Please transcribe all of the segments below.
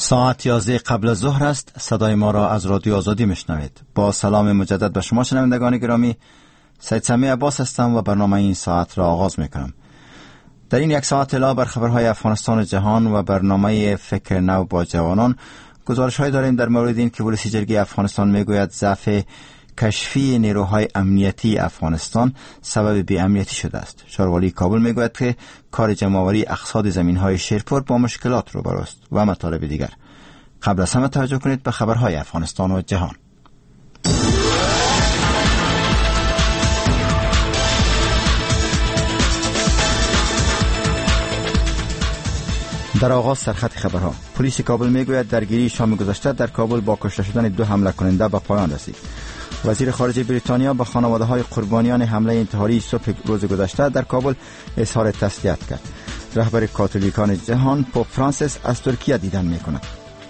ساعت 11 قبل از ظهر است. صدای ما را از رادیو آزادی میشنوید. با سلام مجدد به شما شنوندگان گرامی، سید سمیع عباس هستم و برنامه این ساعت را آغاز میکنم. در این یک ساعت اطلاع بر خبرهای افغانستان و جهان و برنامه فکر نو با جوانان گزارش‌های داریم در مورد این که ولسی جرگه افغانستان میگوید ضعف کشفی نیروهای امنیتی افغانستان سبب بی‌امنیتی شده است. شاروالی کابل میگوید که کار جمع‌آوری اقصاد زمین‌های شیرپور با مشکلات روبرو است و مطالب دیگر. قبل از همه توجه کنید به خبرهای افغانستان و جهان. در آغاز سرخط خبرها، پلیس کابل میگوید درگیری شام گذشته در کابل با کشته شدن 2 حمله کننده به پایان رسید. وزیر خارجه بریتانیا به خانواده‌های قربانیان حمله انتحاری صبح روز گذشته در کابل اظهار تسلیت کرد. رهبر کاتولیکان جهان پاپ فرانسیس از ترکیه دیدن می‌کند.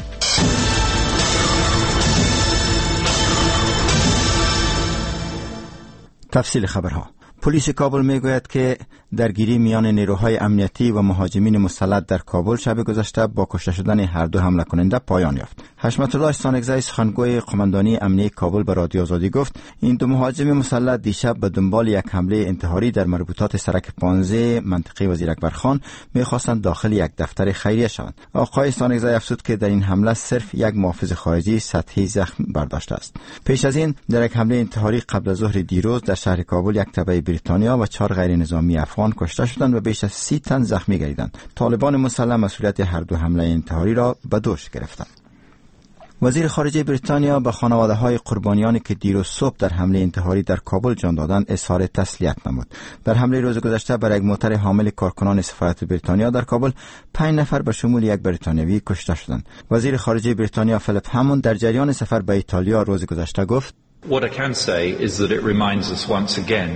تفصیل خبرها. پلیس کابل میگوید که درگیری میان نیروهای امنیتی و مهاجمین مسلح در کابل شب گذشته با کشته شدن هر 2 حمله کننده پایان یافت. حشمت الله سانگزای سخنگوی قماندانی امنیتی کابل به رادیو آزادی گفت این 2 مهاجم مسلح دیشب به دنبال یک حمله انتحاری در مربوطات سرک 15 منطقه وزیر اکبر خان می‌خواستند داخل یک دفتر خیریه شوند. آقای سانگزای افزود که در این حمله صرف یک محافظ خارجی سطحی زخم برداشته است. پیش از این در یک حمله انتحاری قبل از ظهر دیروز در شهر کابل یک تبع بریتانیا و 4 غیر نظامی افغان کشته شدند و بیش از 30 تن زخمی گردیدند. طالبان مسلح مسئولیت هر 2 حمله انتحاری را به دوش گرفتند. وزیر خارجه بریتانیا به خانواده‌های قربانیانی که دیروز صبح در حمله انتحاری در کابل جان دادند اظهار تسلیت نمود. در حمله روز گذشته بر یک موتر حامل کارکنان سفارت بریتانیا در کابل 5 نفر به شمول یک بریتانیایی کشته شدند. وزیر خارجه بریتانیا فیلیپ هاموند در جریان سفر به ایتالیا روز گذشته گفت What I can say is that it reminds us once again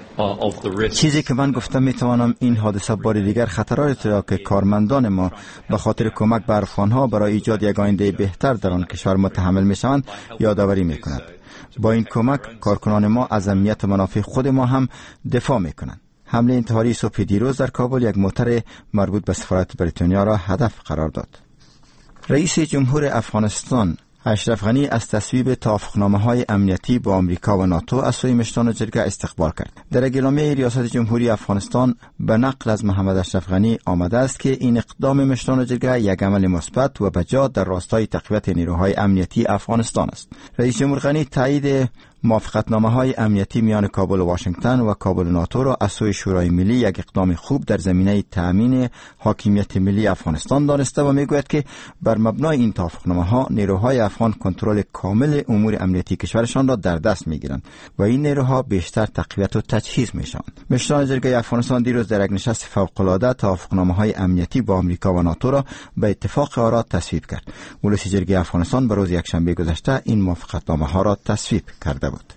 چیزی که من گفتم میتوانم این حادثه بار دیگر خطراتی را که کارمندان ما به خاطر کمک به افغانها برای ایجاد یک آینده بهتر در آن کشور متحمل میشوند یادآوری میکند. با این کمک کارکنان ما از امنیت و منافع خود ما هم دفاع میکنند. حمله انتحاری صبح دیروز در کابل یک موتر مربوط به سفارت بریتانیا را هدف قرار داد. رئیس جمهور افغانستان اشرف غنی از تصویب توافقنامه‌های امنیتی با آمریکا و ناتو از سوی مشتان جرگه استقبال کرد. در اعلامیه ریاست جمهوری افغانستان به نقل از محمد اشرف غنی آمده است که این اقدام مشتان جرگه یک عمل مثبت و بجا در راستای تقویت نیروهای امنیتی افغانستان است. رئیس جمهور غنی تایید موافقتنامه‌های امنیتی میان کابل و واشنگتن و کابل و ناتو را از سوی شورای ملی یک اقدام خوب در زمینه تأمین حاکمیت ملی افغانستان دانسته و میگوید که بر مبنای این توافقنامه‌ها نیروهای افغان کنترل کامل امور امنیتی کشورشان را در دست میگیرند و این نیروها بیشتر تقویت و تجهیز میشوند. مشران جرگه افغانستان دیروز در یک نشست فوق‌العاده توافقنامه‌های امنیتی با آمریکا و ناتو را به اتفاق آرا تصویب کرد. ولسی جرگه افغانستان به روز یکشنبه گذشته این موافقتنامه‌ها را تصویب کرده بود.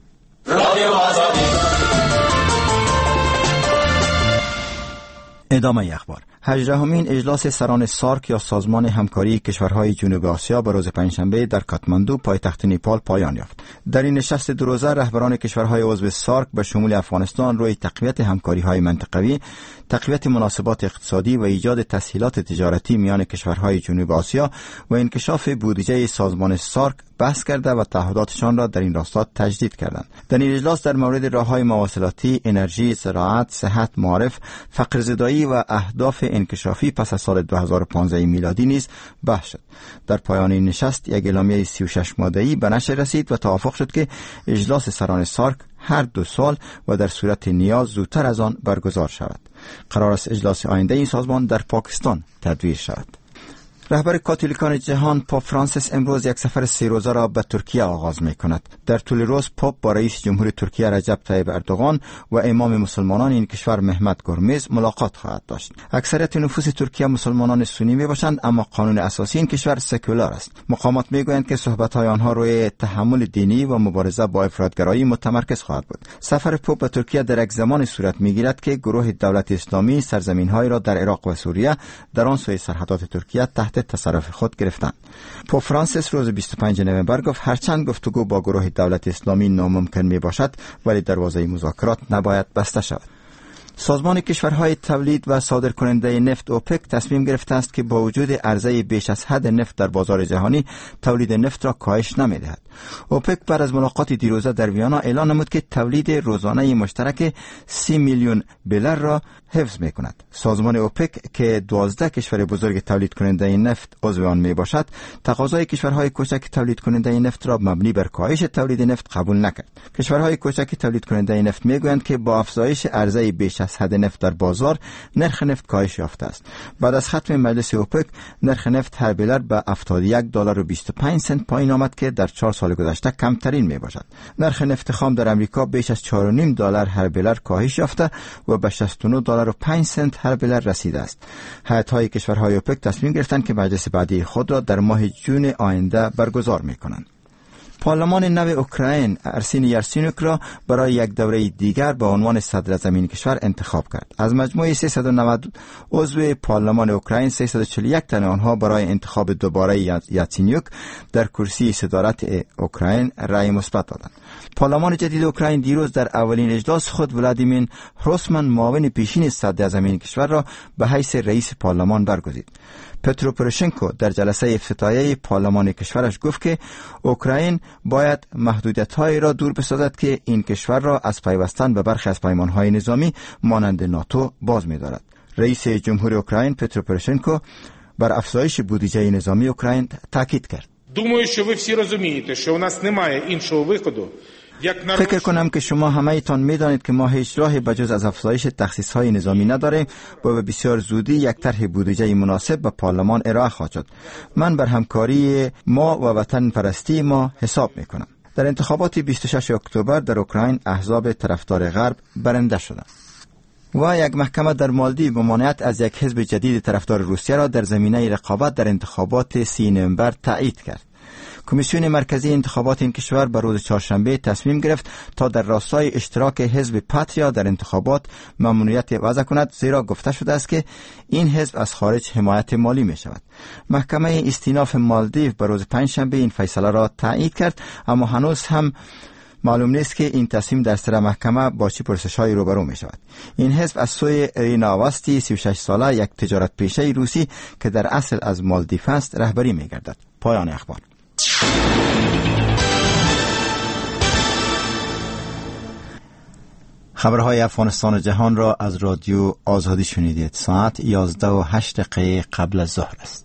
ادامه اخبار. 18مین اجلاس سران سارک یا سازمان همکاری کشورهای جنوب آسیا به روز پنجشنبه در کاتماندو پایتخت نیپال پایان یافت. در این نشست 2 روزه رهبران کشورهای عضو سارک به شمول افغانستان روی تقویت همکاری‌های منطقوی، تقویت مناسبات اقتصادی و ایجاد تسهیلات تجارتی میان کشورهای جنوب آسیا و انکشاف بودجه سازمان سارک بحث کرده و تعهداتشان را در این راستا تجدید کردند. در این اجلاس در مورد راه‌های مواصلاتی، انرژی، زراعت، صحت، معارف، فقرزدایی و اهداف انکشافی پس از سال 2015 میلادی نیز بحث شد. در پایان این نشست یک اعلامیه 36 ماده‌ای به نشر رسید و توافق شد که اجلاس سران سارک هر 2 سال و در صورت نیاز زودتر از آن برگزار شود. قرار است اجلاس آینده این سازمان در پاکستان تدویر شود. رهبر کاتولیکان جهان پاپ فرانسیس امروز یک سفر 3 روزه را به ترکیه آغاز می کند. در طول روز پاپ با رئیس جمهور ترکیه رجب طیب اردوغان و امام مسلمانان این کشور مهمت گرمز ملاقات خواهد داشت. اکثریت نفوس ترکیه مسلمانان سنی می باشند، اما قانون اساسی این کشور سکولار است. مقامات می گویند که صحبت‌های آنها روی تحمل دینی و مبارزه با افراطگرایی متمرکز خواهد بود. سفر پاپ به ترکیه در یک زمان صورت می گیرد که گروه دولت اسلامی سرزمین‌های را در عراق و سوریه در آن سوی سرحدات ترکیه تحت تصرف خود گرفتند. پاپ فرانسیس روز 25 نوامبر گفت هرچند گفتگو با گروه دولت اسلامی ناممکن می باشد، ولی دروازه مذاکرات نباید بسته شود. سازمان کشورهای تولید و صادرکننده نفت اوپک تصمیم گرفته است که با وجود عرضه بیش از حد نفت در بازار جهانی تولید نفت را کاهش نمی‌دهد. اوپک بعد از ملاقات دیروزه در ویانا اعلان نمود که تولید روزانه مشترک 30 میلیون بلر را حفظ می‌کند. سازمان اوپک که 12 کشور بزرگ تولید کننده نفت عضو آن میباشد، تقاضای کشورهای کوچک تولید کننده نفت را مبنی بر کاهش تولید نفت قبول نکرد. کشورهای کوچک تولید کننده نفت میگویند که با افزایش عرضه بیش از حد نفت در بازار، نرخ نفت کاهش یافته است. بعد از ختم مجلس اوپک، نرخ نفت هر بلر به $71.25 پایین آمد که در 4 سال گذشته کمترین میباشد. نرخ نفت خام در امریکا بیش از $4.5 هر بلر کاهش یافته و به $69.05 هر بلر رسیده است. هیئت‌های کشورهای اوپک تصمیم گرفتند که مجلس بعدی خود را در ماه جون آینده برگزار می‌کنند. پارلمان نو اوکراین ارسین یارسینوک را برای یک دوره دیگر به عنوان صدر زمین کشور انتخاب کرد. از مجموع 390 عضو پارلمان اوکراین 341 تن آنها برای انتخاب دوباره یارسینوک در کرسی صدارت اوکراین رأی مثبت دادند. پارلمان جدید اوکراین دیروز در اولین اجلاس خود ولادیمیر هروسمن معاون پیشین صدر زمین کشور را به حیث رئیس پارلمان برگزید. پترو پروشنکو در جلسه افتتاحیه پارلمان کشورش گفت که اوکراین باید محدودیت‌هایی را دور بسازد که این کشور را از پیوستن به برخی از پیمان‌های نظامی مانند ناتو باز می‌دارد. رئیس جمهور اوکراین پترو پروشنکو بر افزایش بودجه نظامی اوکراین تاکید کرد. Думаю, що ви всі розумієте, що у нас немає іншого виходу. فکر کنم که شما همه ایتان میدانید که ما هیچ راهی بجز از افزایش تخصیص‌های نظامی نداریم و به بسیار زودی یک طرح بودجه مناسب به پارلمان ارائه خواهد شد. من بر همکاری ما و وطن پرستی ما حساب میکنم. در انتخابات 26 اکتبر در اوکراین احزاب طرفدار غرب برنده شدند. و یک محکمه در مالدیو ممانعت از یک حزب جدید طرفدار روسیه را در زمینه رقابت در انتخابات 30 نوامبر تایید کرد. کمیسیون مرکزی انتخابات این کشور بر روز چهارشنبه تصمیم گرفت تا در راستای اشتراک حزب پاتریا در انتخابات ممنوعیت وضع کند، زیرا گفته شده است که این حزب از خارج حمایت مالی می شود. محکمه استیناف مالدیو بر روز پنجشنبه این فیصله را تایید کرد، اما هنوز هم معلوم نیست که این تصمیم در سر محکمه با چه پرسش‌هایی روبرو می شود. این حزب از سوی رینا واستی 36 ساله، یک تجارت پیشه روسی که در اصل از مالدیو است، رهبری می گردد. پایان اخبار. خبرهای افغانستان و جهان را از رادیو آزادی شنیدید. ساعت 11:08 قبل از ظهر است.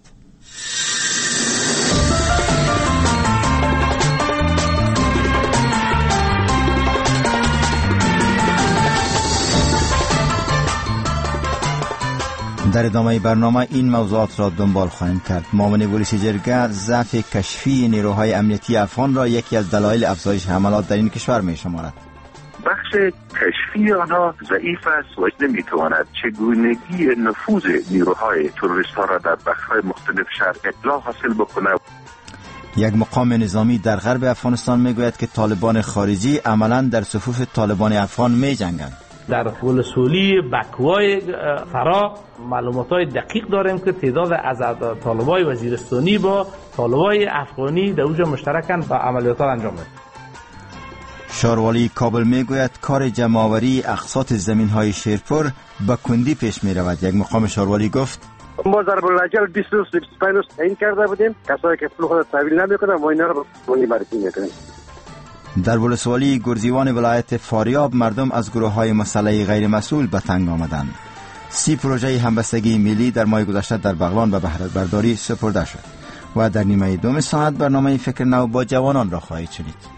در ادامه برنامه این موضوعات را دنبال خواهیم کرد. معاون پلیس جرگه ضعف کشفی نیروهای امنیتی افغان را یکی از دلایل افزایش حملات در این کشور می شمارد. بخش کشفی آنها ضعیف است و نمیتواند چگونگی نفوذ نیروهای تروریست ها را در بخش‌های مختلف شهر اطلاع حاصل بکنه. یک مقام نظامی در غرب افغانستان میگوید که طالبان خارجی عملاً در صفوف طالبان افغان می جنگند. در ولسوالی بکوای فرا معلومات‌های دقیق داریم که تعداد از طالبای وزیرستانی با طالبای افغانی در اونجا مشترکاً و عملیات انجام میدن. شاروالی کابل میگوید کار جمع‌آوری اقساط زمین‌های شیرپور به کندی پیش می‌رود. یک مقام شاروالی گفت ما ضرب الاجل 25 روز تعیین کرده بودیم، کسایی که پول خود تحویل نمی‌کنن ما اینا رو به بررسی می‌کنیم. در ولسوالی گرزیوان ولایت فاریاب مردم از گروه‌های مسلح غیر مسئول به تنگ آمدند. 30 پروژه همبستگی ملی در ماه گذشته در بغلان به بهره برداری سپرده شد. و در نیمه دوم ساعت برنامه فکر نو با جوانان را خواهید شنید.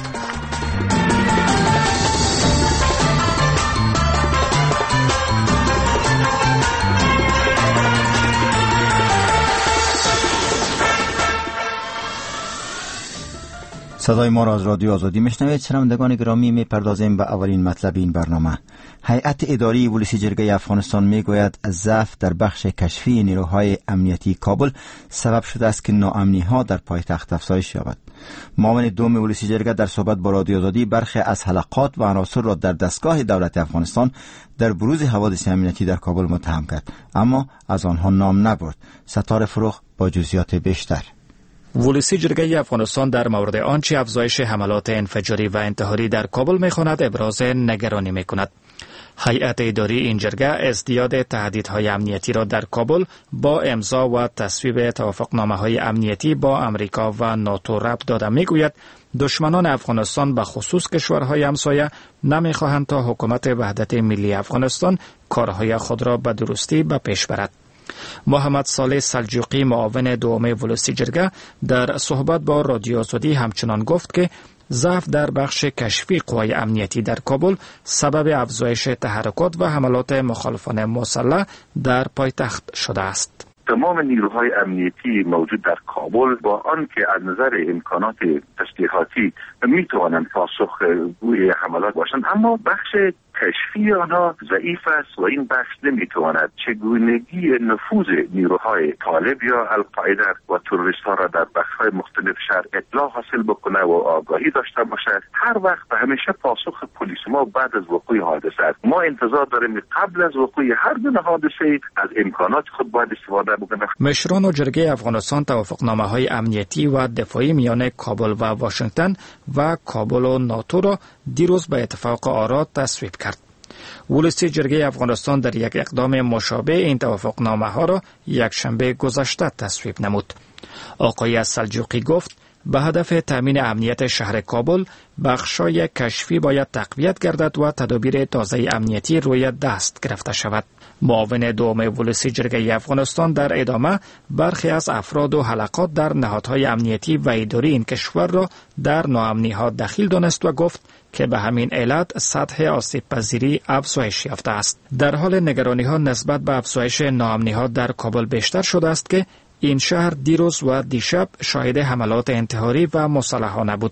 صدای ما را از رادیو آزادی میشنوید. شنوندگان گرامی، میپردازیم به اولین مطلب این برنامه. هیئت اداری پلیس جرگه افغانستان میگوید ضعف در بخش کشفی نیروهای امنیتی کابل سبب شده است که ناامنی‌ها در پایتخت افزایش یابد. معاون دوم پلیس جرگه در صحبت با رادیو آزادی برخی از حلقات و عناصر را در دستگاه دولت افغانستان در بروز حوادث امنیتی در کابل متهم کرد، اما از آنها نام نبرد. ستاره فروغ با جزئیات بیشتر. پلیس جرگه افغانستان در مورد آنچه افزایش حملات انفجاری و انتحاری در کابل می‌خواند ابراز نگرانی می‌کند. هیئت اداری این جرگه ازدیاد تهدیدهای امنیتی را در کابل با امضا و تصویب توافقنامه‌های امنیتی با امریکا و ناتو ربط داده. میگوید دشمنان افغانستان به خصوص کشورهای همسایه نمیخواهند تا حکومت وحدت ملی افغانستان کارهای خود را به درستی به پیش برد. محمد صالح سلجوقی معاون دوم ولسی جرگه در صحبت با رادیو آزادی همچنان گفت که ضعف در بخش کشفی قوای امنیتی در کابل سبب افزایش تحرکات و حملات مخالفان مسلح در پایتخت شده است. تمام نیروهای امنیتی موجود در کابل با آنکه از نظر امکانات تسلیحاتی میتوانند پاسخگوی حملات باشند، اما بخش کشفی آنها ضعیف است و این بخش نمیتواند چگونگی نفوذ نیروهای طالب یا القاعده و تروریست ها را در بخش‌های مختلف شهر اطلاع حاصل بکنه و آگاهی داشته باشد. هر وقت و همیشه پاسخ پلیس ما بعد از وقوع حادثه است. ما انتظار داریم قبل از وقوع هر گونه حادثه از امکانات خود باید استفاده بکنه. مشران و جرگه افغانستان توافقنامه‌های امنیتی و دفاعی میان کابل و واشنگتن و کابل و ناتو را دیروز به اتفاق آرا تصویب کرد. ولسی جرگه افغانستان در یک اقدام مشابه این توافقنامه ها را یک شنبه گذشته تصویب نمود. آقای سلجوقی گفت به هدف تامین امنیت شهر کابل بخشای کشفی باید تقویت گردد و تدابیر تازه امنیتی روی دست گرفته شود. معاون دوم ولسی جرگه افغانستان در ادامه برخی از افراد و حلقات در نهادهای امنیتی و اداری این کشور را در ناامنی‌ها دخیل دانست و گفت که به همین علت سطح آسیب پذیری افزایش یافته است. در حال نگرانی‌ها نسبت به افزایش ناامنی‌ها در کابل بیشتر شده است که این شهر دیروز و دیشب شاهد حملات انتحاری و مسلحانه بود.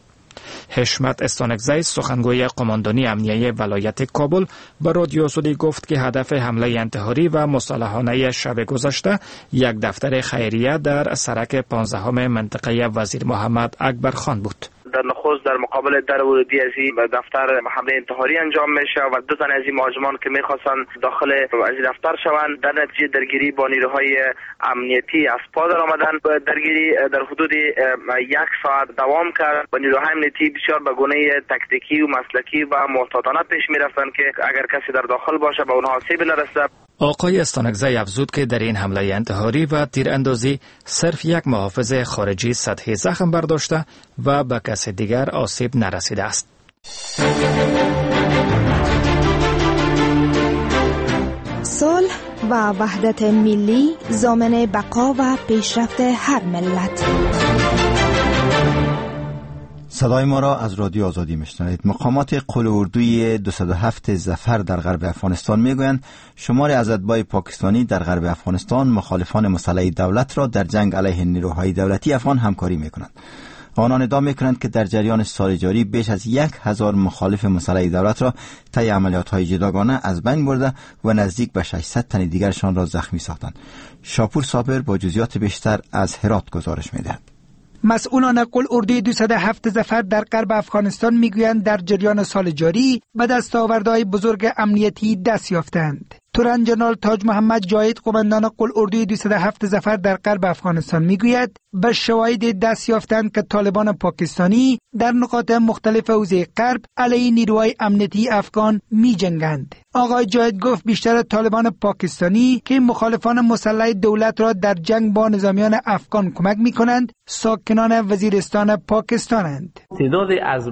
حشمت استانکزی سخنگوی قماندانی امنیه ولایت کابل به رادیو آزادی گفت که هدف حمله انتحاری و مسلحانه شب گذشته یک دفتر خیریه در سرک 15 منطقه وزیر محمد اکبر خان بود. در نخست در مقابل در ورودی از این دفتر حمله انتحاری انجام میشه و دو تن از این مهاجمان که میخواستن داخل از دفتر شوند، در نتیجه درگیری با نیروهای امنیتی از پا در آمدن. درگیری در حدود 1 ساعت دوام کرد و نیروهای امنیتی بسیار به گونه تکتیکی و مسلکی و محتاطانه پیش میرفتند که اگر کسی در داخل باشه به اونها آسیبی نرسه. آقای استانکزی افزود که در این حمله انتحاری و تیراندازی صرف یک محافظ خارجی سطحی زخم برداشته و به کس دیگر آسیب نرسیده است. صلح و وحدت ملی ضامن بقا و پیشرفت هر ملت. صدای ما را از رادیو آزادی میشنوید. مقامات قل اردوی 207 ظفر در غرب افغانستان میگویند شمار از اتباع پاکستانی در غرب افغانستان مخالفان مسلح دولت را در جنگ علیه نیروهای دولتی افغان همکاری میکنند. آنان ادعا میکنند که در جریان سال جاری بیش از 1000 مخالف مسلح دولت را طی عملیات‌های جداگانه از بین برده و نزدیک به 600 تن دیگرشان را زخمی ساختند. شاپور صابر با جزئیات بیشتر از هرات گزارش میدهد. مسئولان قل اردوی 207 ظفر در غرب افغانستان میگویند در جریان سال جاری به دستاوردهای بزرگ امنیتی دست یافتند. تورن جنرال تاج محمد جاید قماندان قل اردوی 207 ظفر در غرب افغانستان میگوید به شواهد دست یافتند که طالبان پاکستانی در نقاط مختلف حوزه غرب علیه نیروهای امنیتی افغان میجنگند. آقای جاید گفت بیشتر طالبان پاکستانی که مخالفان مسلح دولت را در جنگ با نظامیان افغان کمک میکنند ساکنان وزیرستان پاکستانند. تعدادی از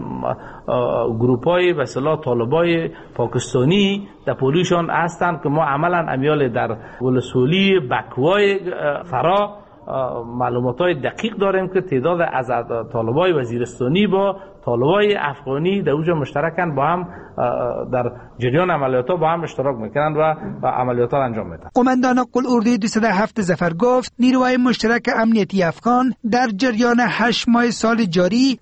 گروپ‌های و اصطلاح طالبای پاکستانی در پولیشان هستند که ما عملا امیال در ولسوالی بکوای فرا معلومات‌های دقیق داریم که تعداد از طالبای وزیرستانی با طالبای افغانی در اوج مشترکن با هم در جریان عملیات‌ها با هم اشتراک میکنند و عملیات‌ها را انجام میدن. قماندان قل اردوی 207 ظفر گفت نیروهای مشترک امنیتی افغان در جریان 8 ماه سال جاری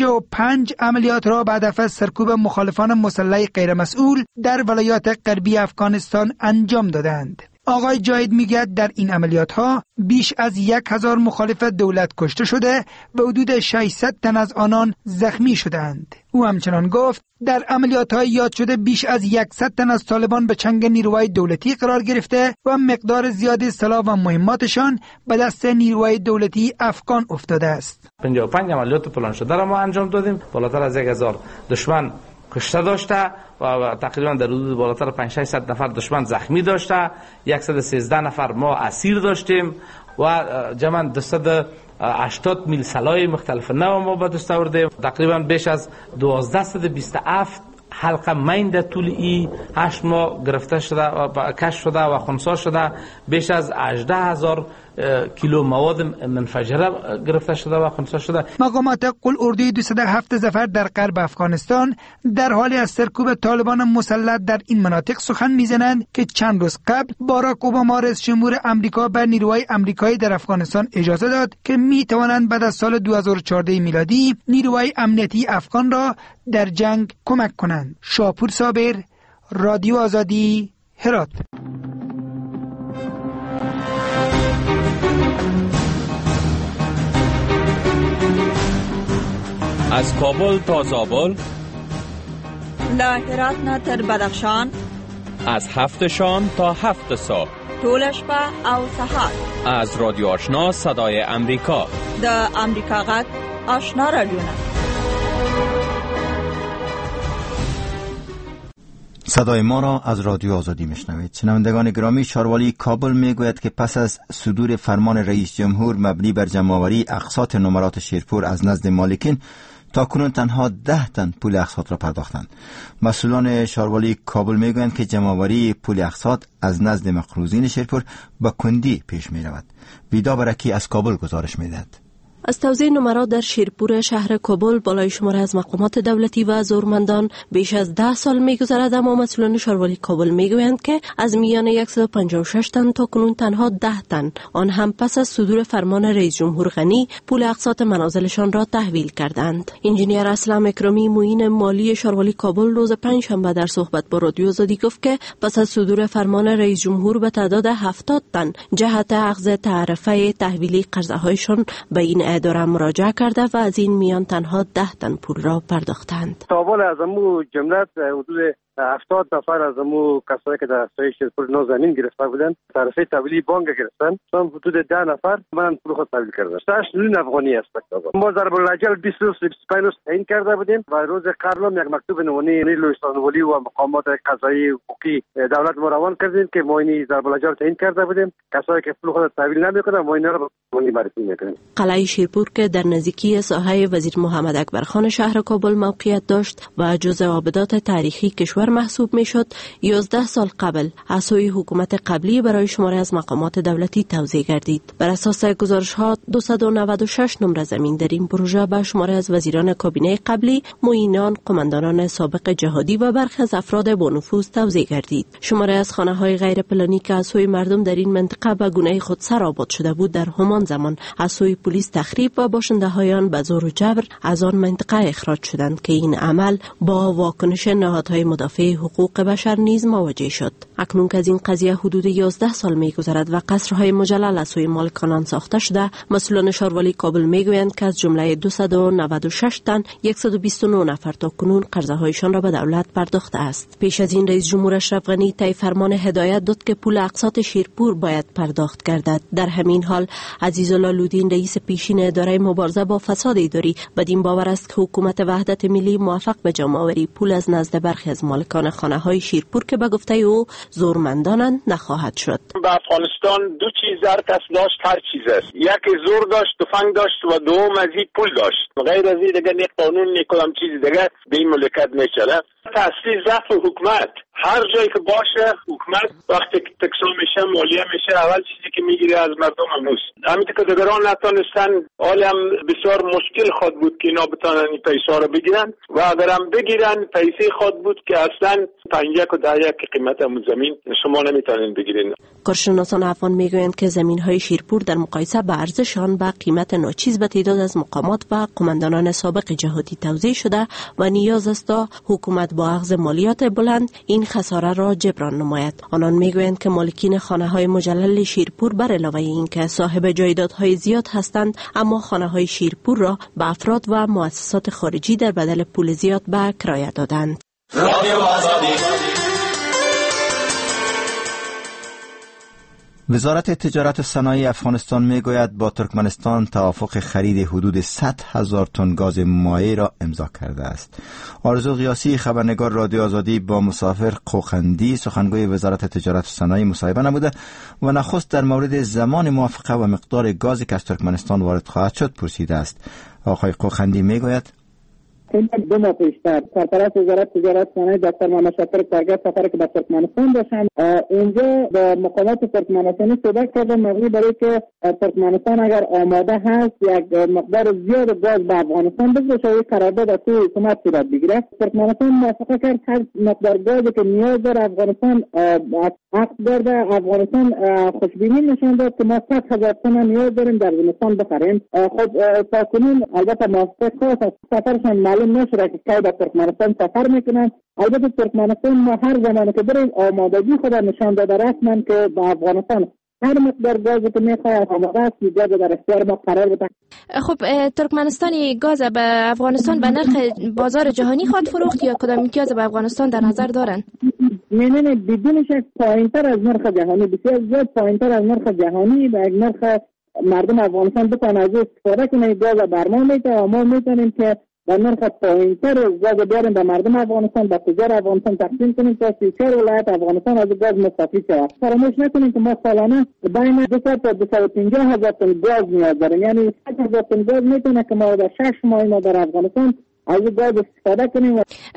55 عملیات را به هدف سرکوب مخالفان مسلح غیرمسئول در ولایات غربی افغانستان انجام دادند. آقای جاید میگه در این عملیات ها بیش از 1000 مخالف دولت کشته شده و حدود 600 تن از آنان زخمی شدند. او همچنان گفت در عملیات های یاد شده بیش از 100 تن از طالبان به چنگ نیروهای دولتی قرار گرفته و مقدار زیادی سلاح و مهماتشان به دست نیروهای دولتی افغان افتاده است. 55 عملیات پلان شده را ما انجام دادیم. بالاتر از 1000 دشمن کشته داشته و تقریبا در حدود بالاتر 500-600 نفر دشمن زخمی داشته. 113 نفر ما اسیر داشتیم و جمعاً 280 میل سلاح مختلف نو ما به دست آوردیم. تقریبا بیش از 1227 حلقه مین در طول ای 8 ماه گرفته شده و کشف شده و خنثی شده. بیش از 18,000 کیلو مواد منفجره گرفته شده و خنثی شده. مقامات قل اردوی 207 ظفر در غرب افغانستان در حالی از سرکوب طالبان مسلط در این مناطق سخن میزنند که چند روز قبل باراک اوباما رئیس جمهور امریکا به نیروهای امریکایی در افغانستان اجازه داد که می توانند بعد از سال 2014 میلادی نیروهای امنیتی افغان را در جنگ کمک کنند. شاپور صابر، رادیو آزادی، هرات. از کابل تا زابل، له هرات نه تر بدخشان، از 7 شام تا 7 صبح، ټول شپه او سهار. از رادیو آشنا صدای امریکا، د امریکا غږ آشنا رادیو. صدای ما را از رادیو آزادی میشنوید. شنوندگان گرامی، شاروالی کابل میگوید که پس از صدور فرمان رئیس جمهور مبنی بر جمع‌آوری اقساط نمرات شیرپور از نزد مالکین، تاکنون تنها 10 تن پول اقساط را پرداختند. مسئولان شاروالی کابل میگویند که جمع‌آوری پول اقساط از نزد مقروضین شیرپور با کندی پیش می رود. ویدا برکی از کابل گزارش میدهد. از توزیع نمرات در شیرپور شهر کابل بالای شماره از مقامات دولتی و زورمندان بیش از 10 سال می‌گذرد، اما مسئولان شاروالی کابل میگویند که از میان 156 تن تا کنون تنها 10 تن، آن هم پس از صدور فرمان رئیس جمهور غنی، پول اقساط منازلشان را تحویل کردند. انجینیر اسلام اکرامی، معین مالی شاروالی کابل، روز پنجشنبه در صحبت با رادیو آزادی گفت که پس از صدور فرمان رئیس جمهور به تعداد 70 تن جهت اخذ تعرفه تحویلی قرضه‌هایشان به این اداره مراجعه کرده و از این میان تنها 10 تن پول را پرداختند. تابال از امو جملت حدود 70 نفر از امو کسایی که در سایه شیرپور نازنین گرفته بودند تعرفه تحویلی بانک گرفتن. هم حدود 10 نفر من پول خود تحویل کردم. 8 افغانی است. ما ضرب الاجل 20 روز تعیین کرده بودیم و روز قبل هم یک مکتوب نمونه لویستان ولی و مقامات قضایی حقوقی دولت ما روان کردیم که ما این ضرب الاجل تعیین کرده بودیم. کسایی که پول خود تحویل نمیکنن ما اینا رو معرفی میکنیم. قلعه شیرپور که در نزدیکی ساحه وزیر محمد اکبرخان شهر کابل موقعیت داشت و جزء آبادات تاریخی کشور محسوب میشد، 11 سال قبل از سوی حکومت قبلی برای شماره از مقامات دولتی توزیع گردید. بر اساس گزارش ها 296 نمره زمین در این پروژه به شماره از وزیران کابینه قبلی، معینان، قماندانان سابق جهادی و برخی از افراد با نفوذ توزیع گردید. شماره از خانه های غیر پلانی که از سوی مردم در این منطقه به گونه خود سرآباد شده بود، در همان زمان از سوی پلیس تخریب و باشنده هایان به زور و جبر از آن منطقه اخراج شدند که این عمل با واکنش نهادهای مدافع حقوق بشر نیز مواجه شد. اکنون که از این قضیه حدود 11 سال می‌گذرد و قصرهای مجلل از سوی مالکان ساخته شده، مسئولان شاروالی کابل میگویند که از جمله 296 تن 129 نفر تا کنون قرضه‌هایشان را به دولت پرداخته است. پیش از این رئیس جمهور اشرف غنی طی فرمان هدایت داد که پول اقساط شیرپور باید پرداخت گردد. در همین حال عزیزالله لودین، رئیس پیشین اداره مبارزه با فساد اداری، بدین باور است که حکومت وحدت ملی موفق به جمع‌آوری پول از نزد برخی از مالکان خانه‌های شیرپور که به گفته او زورمندانند نخواهد شد. به افغانستان دو چیز هر کس داشت، هر چیز است. یکی زور داشت، تفنگ داشت و دوم از این پول داشت. غیر از این دیگه نه قانون نه کدام چیز دیگه به این مملکت نمیچله. تأسیس ضعف حکومت هر جایی که باشه، حکومت وقتی که تقسیم میشه، مالیه میشه، اول چیزی که میگیره از مردم هموست. همینطور که دیگران نتونستن، حالا هم بسیار مشکل خود بود که اینا بتونن این پیسه رو بگیرن و اگر هم بگیرن پیسه خود بود که اصلا 5 و 10 قیمت همون زمین شما نمیتونین بگیرین. کارشناسان افغان میگویند که زمین‌های شیرپور در مقایسه با ارزش آن به قیمت ناچیز به تعداد از مقامات و قماندانان سابق جهادی توزیع شده و نیاز است تا حکومت با اخذ مالیات بلند این خساره را جبران نماید. آنان میگویند که مالکین خانه‌های مجلل شیرپور بر علاوه اینکه صاحب جایدادهای زیاد هستند، اما خانه‌های شیرپور را به افراد و مؤسسات خارجی در بدل پول زیاد به کرایه دادند. وزارت تجارت و صنایع افغانستان میگوید با ترکمنستان توافق خرید حدود 100,000 تن گاز مایع را امضا کرده است. آرزو قیاسی، خبرنگار رادیو آزادی، با مسافر قوخندی سخنگوی وزارت تجارت و صنایع مصاحبه نموده و نخست در مورد زمان موافقه و مقدار گازی که از ترکمنستان وارد خواهد شد پرسیده است. آقای قوخندی میگوید دو ماه پیشتر سرپرست وزارت تجارت و صنایع دکتر محمد شاکر کارگر سفر که به ترکمنستان داشتن، اینجا با مقامات ترکمنستانی صحبت کردن مبنی برای که ترکمنستان اگر آماده هست یک مقدار زیاد گاز به افغانستان بفروشه و یک قرارداد از سوی حکومت صورت بگیره. ترکمنستان موافقه کرد هر مقدار گازی که نیاز داره افغانستان عقد کرده. افغانستان خوشبینی نشان داد که ما 100,000 تن نیاز داریم در زمستان بخریم. خب تاکنون البته موافقه خاص از سفرشان معلوم نشده که کی به ترکمنستان سفر میکنن. البته ترکمنستان ما هر زمانی که بریم آمادگی خود نشان داده رسما که به افغانستان هر مقدار گازی که میخواد آماده است گاز در اختیار ما قرار بده. خب ترکمنستان گاز به افغانستان به نرخ بازار جهانی خواهد فروخت یا کدام امتیاز به افغانستان در نظر دارن؟ نه بدون شک پایینتر از نرخ جهانی، بسیار زیاد پایینتر از نرخ جهانی. به یک نرخ مردم افغانستان بتونه از استفاده کنه. گاز بر ما میتونه، ما میتونیم که به نرخ پایینتر گاز بیاریم به مردم افغانستان، به تجار افغانستان تقسیم کنیم تا 34 ولایت افغانستان از گاز مستفید شود. فراموش نکنیم که ما سالانه بین 200 تا 250 هزار تن گاز نیاز داریم، یعنی 100,000 تن گاز میتونه که ما در 6 ماه ما در افغانستان از گاز استفاده کنیم.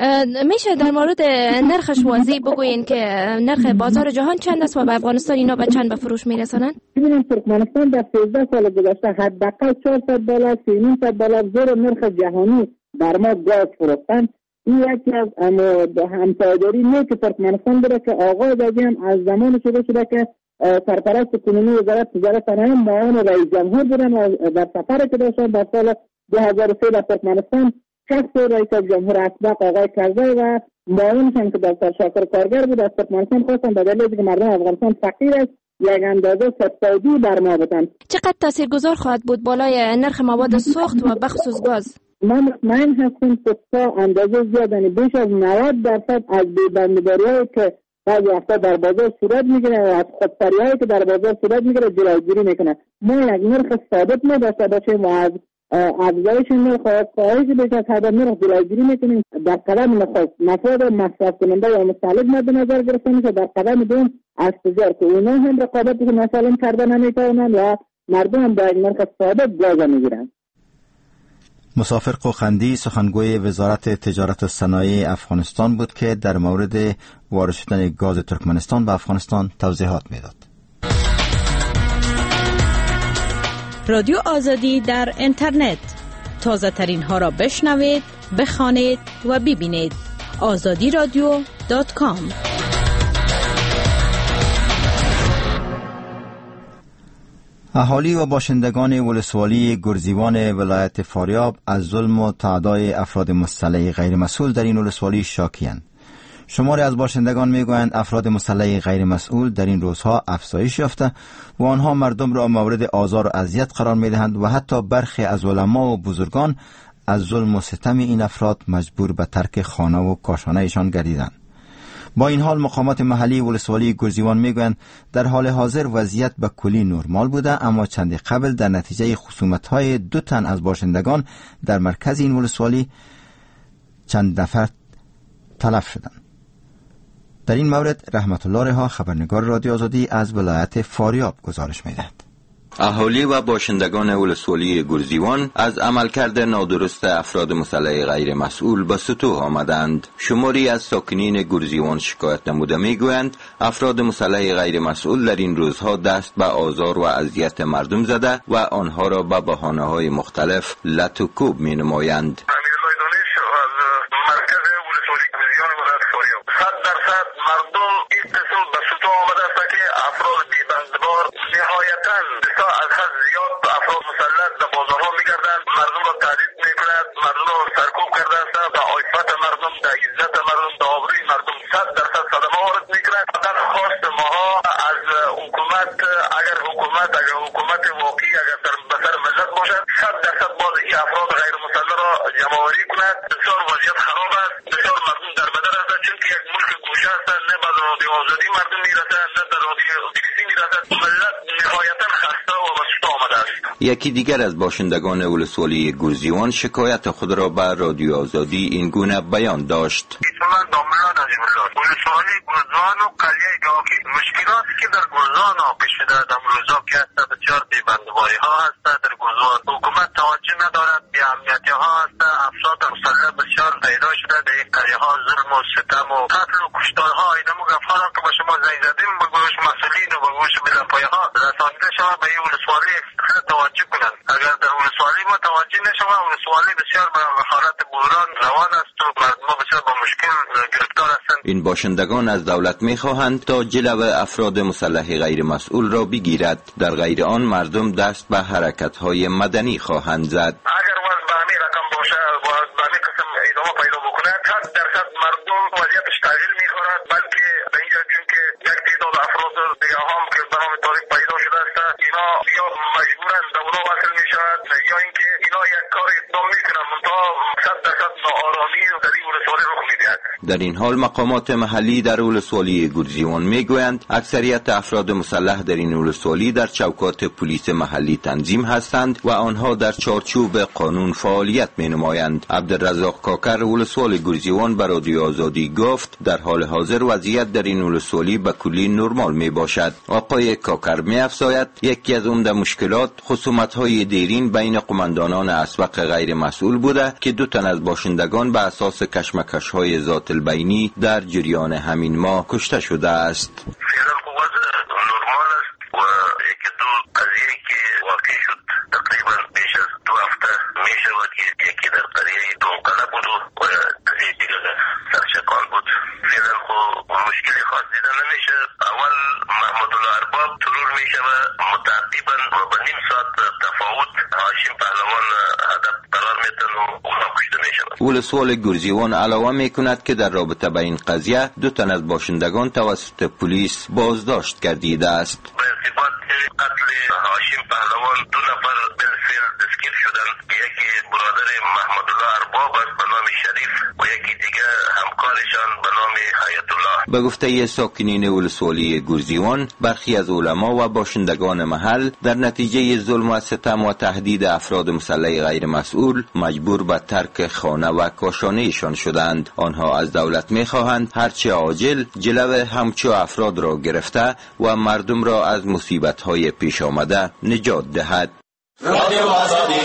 میشه در مورد نرخش واضح بگوین که نرخ بازار جهان چند است و به افغانستان اینا به چند به فروش میرسونن؟ ببینیم ترکمنستان در 13 سال گذشته حداقل 400 دلار 300 دلار زیر نرخ جهانی بر ما گاز فروختن. این یکی از همسایه‌داری نه که ترکمنستان بوده که آغاز از هم از زمان شده که سرپرست کنونی وزارت تجارت و صنایع معاون رئیس جمهور بودن و در سفر که داشتن در سال 2003 در ترکمنستان شخص رئیس جمهور اسبق آقای کرزی و معاونشان که دکتر شاکر کارگر بود از ترکمنستان خواستن به دلیل که مردم افغانستان فقیر است یک اندازه سبسیدی بر ما بدن. چقدر تاثیرگذار خواهد بود بالای نرخ مواد سوخت و بخصوص گاز؟ ما مطمئن هستیم که تا اندازه زیاد، یعنی بیش از 90% از بی‌بندی‌هایی که بعضی وقتا در بازار صورت میگیره و از خودسری‌هایی که در بازار صورت میگیره جلوگیری میکنه. ما یک نرخ ثابت نداشته باشیم و از افزایش نرخ و کاهش بیش از حد نرخ جلوگیری میکنیم. در قدم نخست مفاد مصرف کننده یا مستهلک مد نظر گرفته میشه، در قدم دوم از تجار که اونا هم رقابت مسالم کرده نمیتونن و مردم هم در نرخ ثابت گاز میگیرن. مسافر قوخندی سخنگوی وزارت تجارت و صنایع افغانستان بود که در مورد وارد شدن گاز ترکمنستان به افغانستان توضیحات میداد. رادیو آزادی در اینترنت، تازه ترین ها را بشنوید، بخوانید و ببینید. azadiradio.com. اهالی و باشندگان ولسوالی گرزیوان ولایت فاریاب از ظلم و تعدای افراد مسلح غیر مسئول در این ولسوالی شاکی‌اند. شماری از باشندگان میگویند افراد مسلح غیر مسئول در این روزها افزایش یافته و آنها مردم را مورد آزار و اذیت قرار میدهند و حتی برخی از علما و بزرگان از ظلم و ستم این افراد مجبور به ترک خانه و کاشانه ایشان گردیدند. با این حال مقامات محلی ولسوالی گرزیوان میگویند در حال حاضر وضعیت به کلی نرمال بوده، اما چندی قبل در نتیجه خصومت‌های 2 تن از باشندگان در مرکز این ولسوالی چند نفر تلف شدند. در این مورد رحمت الله رها، خبرنگار رادیو آزادی از ولایت فاریاب گزارش می‌دهد. اهالی و باشندگان ولسوالی گرزیوان از عملکرد نادرست افراد مسلح غیر مسئول به سطوح آمدند. شماری از ساکنین گرزیوان شکایت نموده میگویند افراد مسلح غیر مسئول در این روزها دست به آزار و اذیت مردم زده و آنها را به بهانه‌های مختلف لط و کوب می‌نمایند. مردم این قسم به سطوح آمده است که افراد بی‌بندبار نهایتاً از حد زیاد افراد مسلط در بازارها می‌گردند، مردم را تهدید می‌کنند، مردم را سرکوب کرده است، به عفت مردم، به عزت مردم، به آبروی مردم 100% صدمه وارد می‌کنند. فقط خواست ماها از حکومت، اگر حکومت واقعی اگر به سر ملت باشد 100% باز این افراد غیر مسلط را جمع‌آوری کند. بسیار وضعیت خراب است، بسیار مردم در بدر است، چون که یک ملک گوشه است، نه به رادیو آزادی مردم میرسد، نه به رادیو دیگسی میرسد. ملت یکی دیگر از باشندگان ولسوالی گرزیوان شکایت خود را به رادیو آزادی این گونه بیان داشت. ولسوالی گرزوان و قریه گاکی مشکلاتی که در گرزوان پیش شده در روزا که هست بسیار بی‌بندوباری ها هست در گرزوان. حکومت توجه ندارد، بی‌امنیتی ها هست، افراد مسلح بسیار پیدا شده در این قریه ها، ظلم و ستم و قتل و کشتار ها. اینم گفتار که با شما زنگ زدیم به گوش مسئولین و به گوش بلندپایه ها رسانیده شود به این ولسوالی توجه کنند. اگر در ولسوالی ما توجه نشود، ولسوالی بسیار به حالت بحران روان است و مردم بسیار با مشکل گرفتار هستند. این باشندگان از دولت می‌خواهند تا جلو افراد مسلح غیر مسئول را بگیرد، در غیر آن مردم دست به حرکت‌های مدنی خواهند زد. اگر وضع به همین رقم باشه و به همین قسم ادامه پیدا بکنه، 100% مردم وضعیتش تغییر می‌خورد، بلکه به اینجا چون که یک تعداد افراد دیگه هم که به نام تاریخ پیدا شده است، اینا یا مجبورن به اونا وصل می‌شود یا اینکه اینا یک کار اقدام می‌کنن منتها 100% ناآرامی در این ولسوالی رخ می‌دهد. در این حال مقامات محلی در ولسوالی گرزیوان میگویند اکثریت افراد مسلح در این ولسوالی در چوکات پلیس محلی تنظیم هستند و آنها در چارچوب قانون فعالیت مینمایند. عبدالرزاق کاکر ولسوالی گرزیوان به رادیو آزادی گفت در حال حاضر وضعیت در این ولسوالی به کلی نرمال می باشد. آقای کاکر می افزاید یکی از عمده مشکلات خصومت‌های دیرین بین قماندانان اسبق غیر مسئول بوده که 2 تن از باشندگان به اساس کشمکش‌های ذات البینی در جریان همین ماه کشته شده است. نرمال است و یکی دو قضیه که واقع شد تقریبا بیش از 2 هفته می شود که یکی در قریه دونقله بود و قضیه دیگر سرشکال بود. فعلا خو مشکلی خاص دیده نمیشه. اول محمد الله ارباب ترور می شود متعقیبا و به نیم ساعت تفاوت هاشم پهلوان هدف قرار میتن و اونا کشته می شود. ولسوال گرزیوان علاوه می کند که در رابطه با این قضیه 2 تن از باشندگان توسط پلیس بازداشت گردیده است. به ارتباط قتل هاشم پهلوان 2 نفر بالفعل دستگیر شدند. یکی برادر محمد الله ارباب است به نام شریف و یکی دیگه همکارشان به نام حیات الله. به گفته ساکنین ولسوالی گرزیوان برخی از علما و باشندگان محل در نتیجه ظلم و ستم و تهدید افراد مسلح غیر مسئول مجبور به ترک خانه و کاشانه‌شان شدند. آنها از دولت می‌خواهند هرچه عاجل جلو همچو افراد را گرفته و مردم را از مصیبت‌های پیش آمده نجات دهد. رادیو آزادی.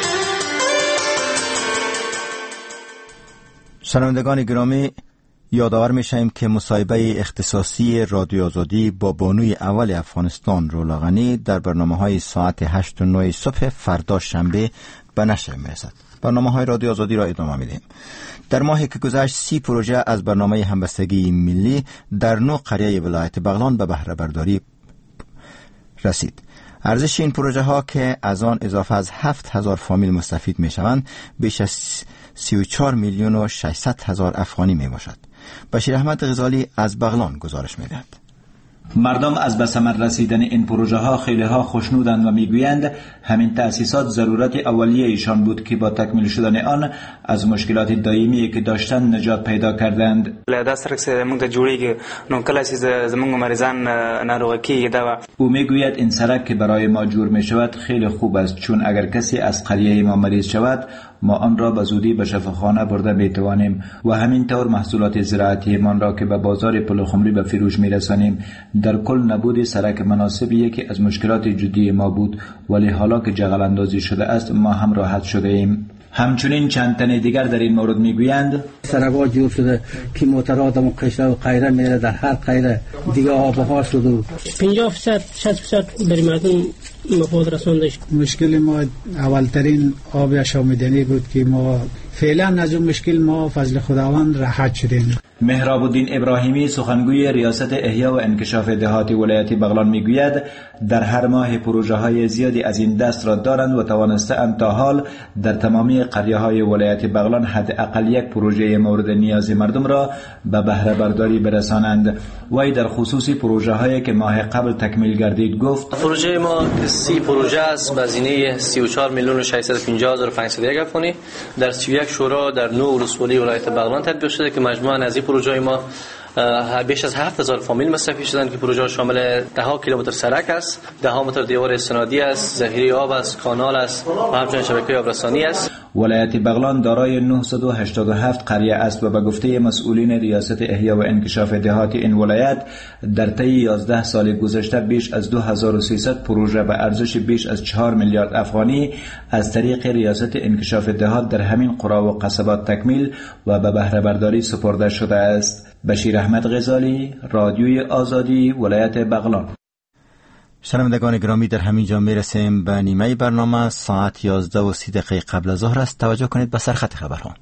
شنوندگان گرامی، یادآور می‌شویم که مصاحبه اختصاصی رادیو آزادی با بانوی اول افغانستان رولا غنی در برنامه‌های ساعت 8 و 9 صبح فردا شنبه به نشر می‌رسد. برنامه‌های رادیو آزادی را ادامه می‌دهیم. در ماهی که گذشت 30 پروژه از برنامه همبستگی ملی در 9 قریه ولایت بغلان به بهره برداری رسید. ارزش این پروژه ها که از آن اضافه از 7000 فامیل مستفید می شوند بیش از 34 میلیون و 600 هزار افغانی می باشد. بشیر احمد غزالی از بغلان گزارش می دهد. مردم از به ثمر رسیدن این پروژه ها خیلی ها خوشنودند و میگویند همین تأسیسات ضرورت اولیه ایشان بود که با تکمیل شدن آن از مشکلات دائمی که داشتند نجات پیدا کردند. دا سرک سره موږ ته جوړیږي نو کله چې زموږ مریضان ناروغ کیږي دا. او میگوید این سرک که برای ما جور می شود خیلی خوب است، چون اگر کسی از قریه ما مریض شود ما آن را به زودی به شفاخانه برده می توانیم و همینطور محصولات زراعتی ما را که به بازار پلخمری به فروش می رسانیم. در کل نبود سرک مناسبی که از مشکلات جدی ما بود، ولی حالا که جغل اندازی شده است ما هم راحت شده ایم. همچنین چند تن دیگر در این مورد میگویند سرک‌ها جور شده که موترات و قشر و غیره میره، در هر غیره دیگه آبها شده 50% 60% بر مردم مفاد رساندش. مشکل ما اولترین آب شامدنی بود که ما فعلا از اون مشکل ما فضل خداوند راحت شدیم. مهراب الدین ابراهیمی سخنگوی ریاست احیا و انکشاف دهاتی ولایت بغلان میگوید در هر ماه پروژه های زیادی از این دست را دارند و توانسته‌اند تا حال در تمامی قریه های ولایت بغلان حداقل یک پروژه مورد نیاز مردم را به بهره برداری برسانند. وی در خصوص پروژه هایی که ماه قبل تکمیل گردید گفت پروژه ما 30 پروژه است به هزینه 34 میلیون و 650 هزار 501 افغانی در 31 شورا در 9 ولسوالی ولایت بغلان تطبیق شده که مجموعاً از این پروژه ما بیش از 7000 فامیل مصرفی شدند که پروژه شامل 10 کیلومتر سرک است، 10 متر دیوار استنادی است، ذخیره آب است، کانال است و همچنین شبکه آبرسانی است. ولایت بغلان دارای 987 قریه است و به گفته مسئولین ریاست احیا و انکشاف دهات این ولایت در طی 11 سال گذشته بیش از 2300 پروژه به ارزش بیش از 4 میلیارد افغانی از طریق ریاست انکشاف دهات در همین قرى و قصبات تکمیل و به بهره برداری سپرده شده است. بشیر احمد غزالی، رادیوی آزادی، ولایت بغلان. شنوندگان گرامی، در همین جا میرسیم به نیمه برنامه. ساعت 11:30 قبل از ظهر است. توجه کنید به سرخط خبرها.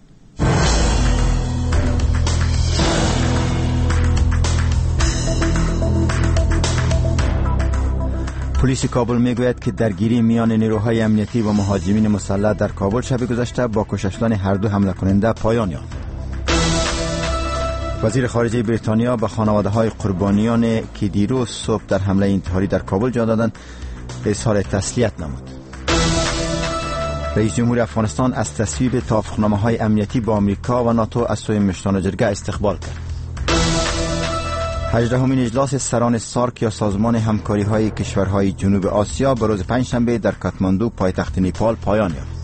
پلیس کابل میگوید که درگیری میان نیروهای امنیتی و مهاجمین مسلح در کابل شب گذشته با کشته شدن هر دو حمله کننده پایان یافت. وزیر خارجه بریتانیا به خانواده‌های قربانیان که دیروز صبح در حمله انتحاری در کابل جان دادند اظهار تسلیت نمود. رئیس جمهور افغانستان از تصویب توافقنامه‌های امنیتی با آمریکا و ناتو از سوی مشتان جرگه استقبال کرد. 18مین اجلاس سران سارک یا سازمان همکاری‌های کشورهای جنوب آسیا به روز پنجشنبه در کاتماندو پایتخت نیپال پایان یافت.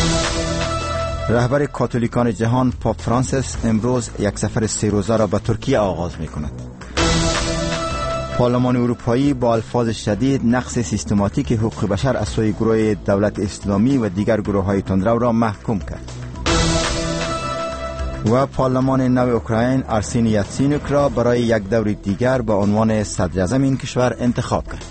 رهبر کاتولیکان جهان پاپ فرانسیس امروز یک سفر 3 روزه را به ترکیه آغاز می‌کند. پارلمان اروپایی با الفاظ شدید نقض سیستماتیک حقوق بشر از سوی گروه دولت اسلامی و دیگر گروه‌های تندرو را محکوم کرد. و پارلمان نو اوکراین ارسین یاتسینوک را برای یک دور دیگر به عنوان صدر اعظم این کشور انتخاب کرد.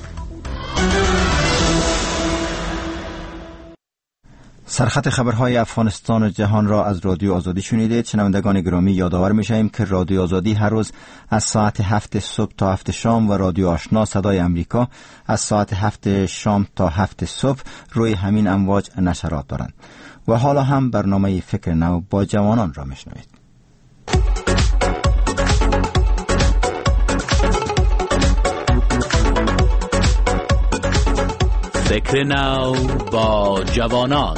سرخط خبرهای افغانستان و جهان را از رادیو آزادی شنیدید. شنوندگان گرامی، یادآور می‌شویم که رادیو آزادی هر روز از ساعت 7 صبح تا 7 شام و رادیو آشنا صدای امریکا از ساعت 7 شام تا 7 صبح روی همین امواج نشرات دارند. و حالا هم برنامه فکر نو با جوانان را میشنوید. فکر نو با جوانان.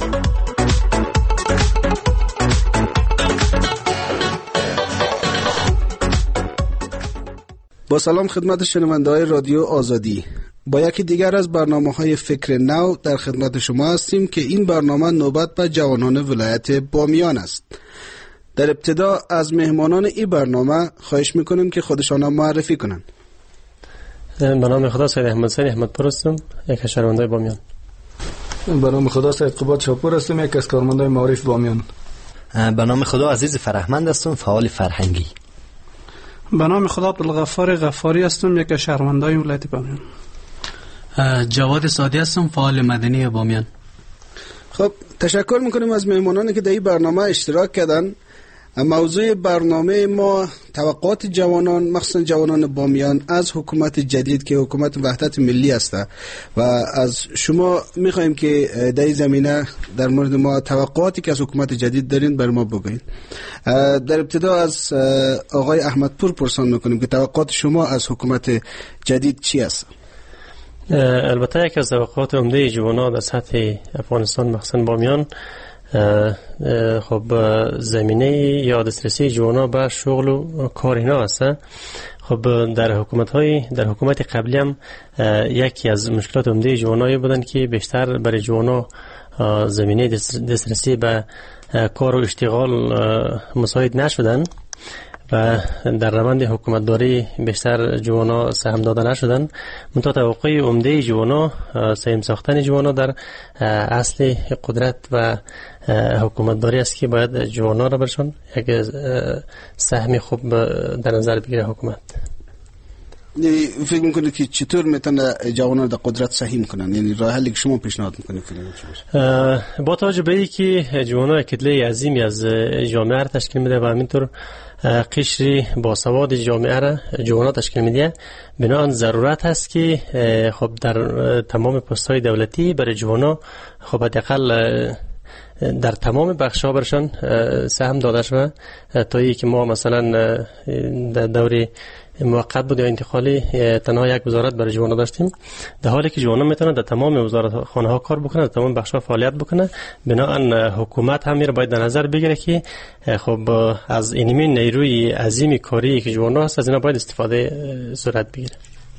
با سلام خدمت شنونده‌های رادیو آزادی. با یکی دیگر از برنامه‌های فکر نو در خدمت شما هستیم که این برنامه نوبت به جوانان ولایت بامیان است. در ابتدا از مهمانان این برنامه خواهش می‌کنیم که خودشان را معرفی کنند. به نام خدا سید احمد حسین احمدپور هستم، یک از شهروندان بامیان. به نام خدا سید قباد شاپور هستم، یک از کارمندان معارف بامیان. به نام خدا عزیز فرهمند هستم، فعال فرهنگی. به نام خدا عبدالغفار غفاری هستم، یک از شهروندان ولایت بامیان. جواد سادی هستم، فعال مدنی بامیان. خب تشکر میکنیم از مهمانانی که در این برنامه اشتراک کردن. موضوع برنامه ما توقعات جوانان، مخصوصا جوانان بامیان از حکومت جدید که حکومت وحدت ملی است و از شما میخوایم که در این زمینه در مورد ما توقعاتی که از حکومت جدید دارین بر ما بگوین. در ابتدا از آقای احمدپور پرسان میکنیم که توقعات شما از حکومت جدید چی است؟ البته یک از توقعات عمده جوانان در سطح افغانستان مخصوصا بامیان خب زمینه یا دسترسی جوانان به شغل و کار اینا است. خب در حکومت قبلی هم یکی از مشکلات عمده جوانان بودن که بیشتر برای جوانان زمینه دسترسی به کار و اشتغال مساعد نشدن و در روند حکومتداری بیشتر جوانا سهم داده نشدن. منتها توقع عمده جوانا سهم ساختن جوانا در اصل قدرت و حکومتداری است که باید جوانا را برشان یک سهم خوب در نظر بگیره حکومت. یعنی فکر میکنید که چطور میتونه جوانان در قدرت سهم کنن؟ یعنی راه حلی که شما پیشنهاد میکنید با توجه به اینکه جوانا کتله عظیمی از جامعه را تشکیل میده و همینطور قشری با سواد جامعه را جوانا تشکیل میده، بنابراین ضرورت هست که خب در تمام پست‌های دولتی برای جوانا خب حداقل در تمام بخش‌ها برشان سهم داده شده تا اینکه ما مثلا در دوره موقت بود یا انتقالی تنها یک وزارت برای جوانان داشتیم، در حالی که جوانان میتونن در تمام وزارتخانه ها کار بکنن، در تمام بخش‌ها فعالیت بکنن. بنابراین حکومت هم میره باید در نظر بگیره که خب از اینمی نیروی عظیم کاری که جوانان هست از اینا باید استفاده صورت بگیره.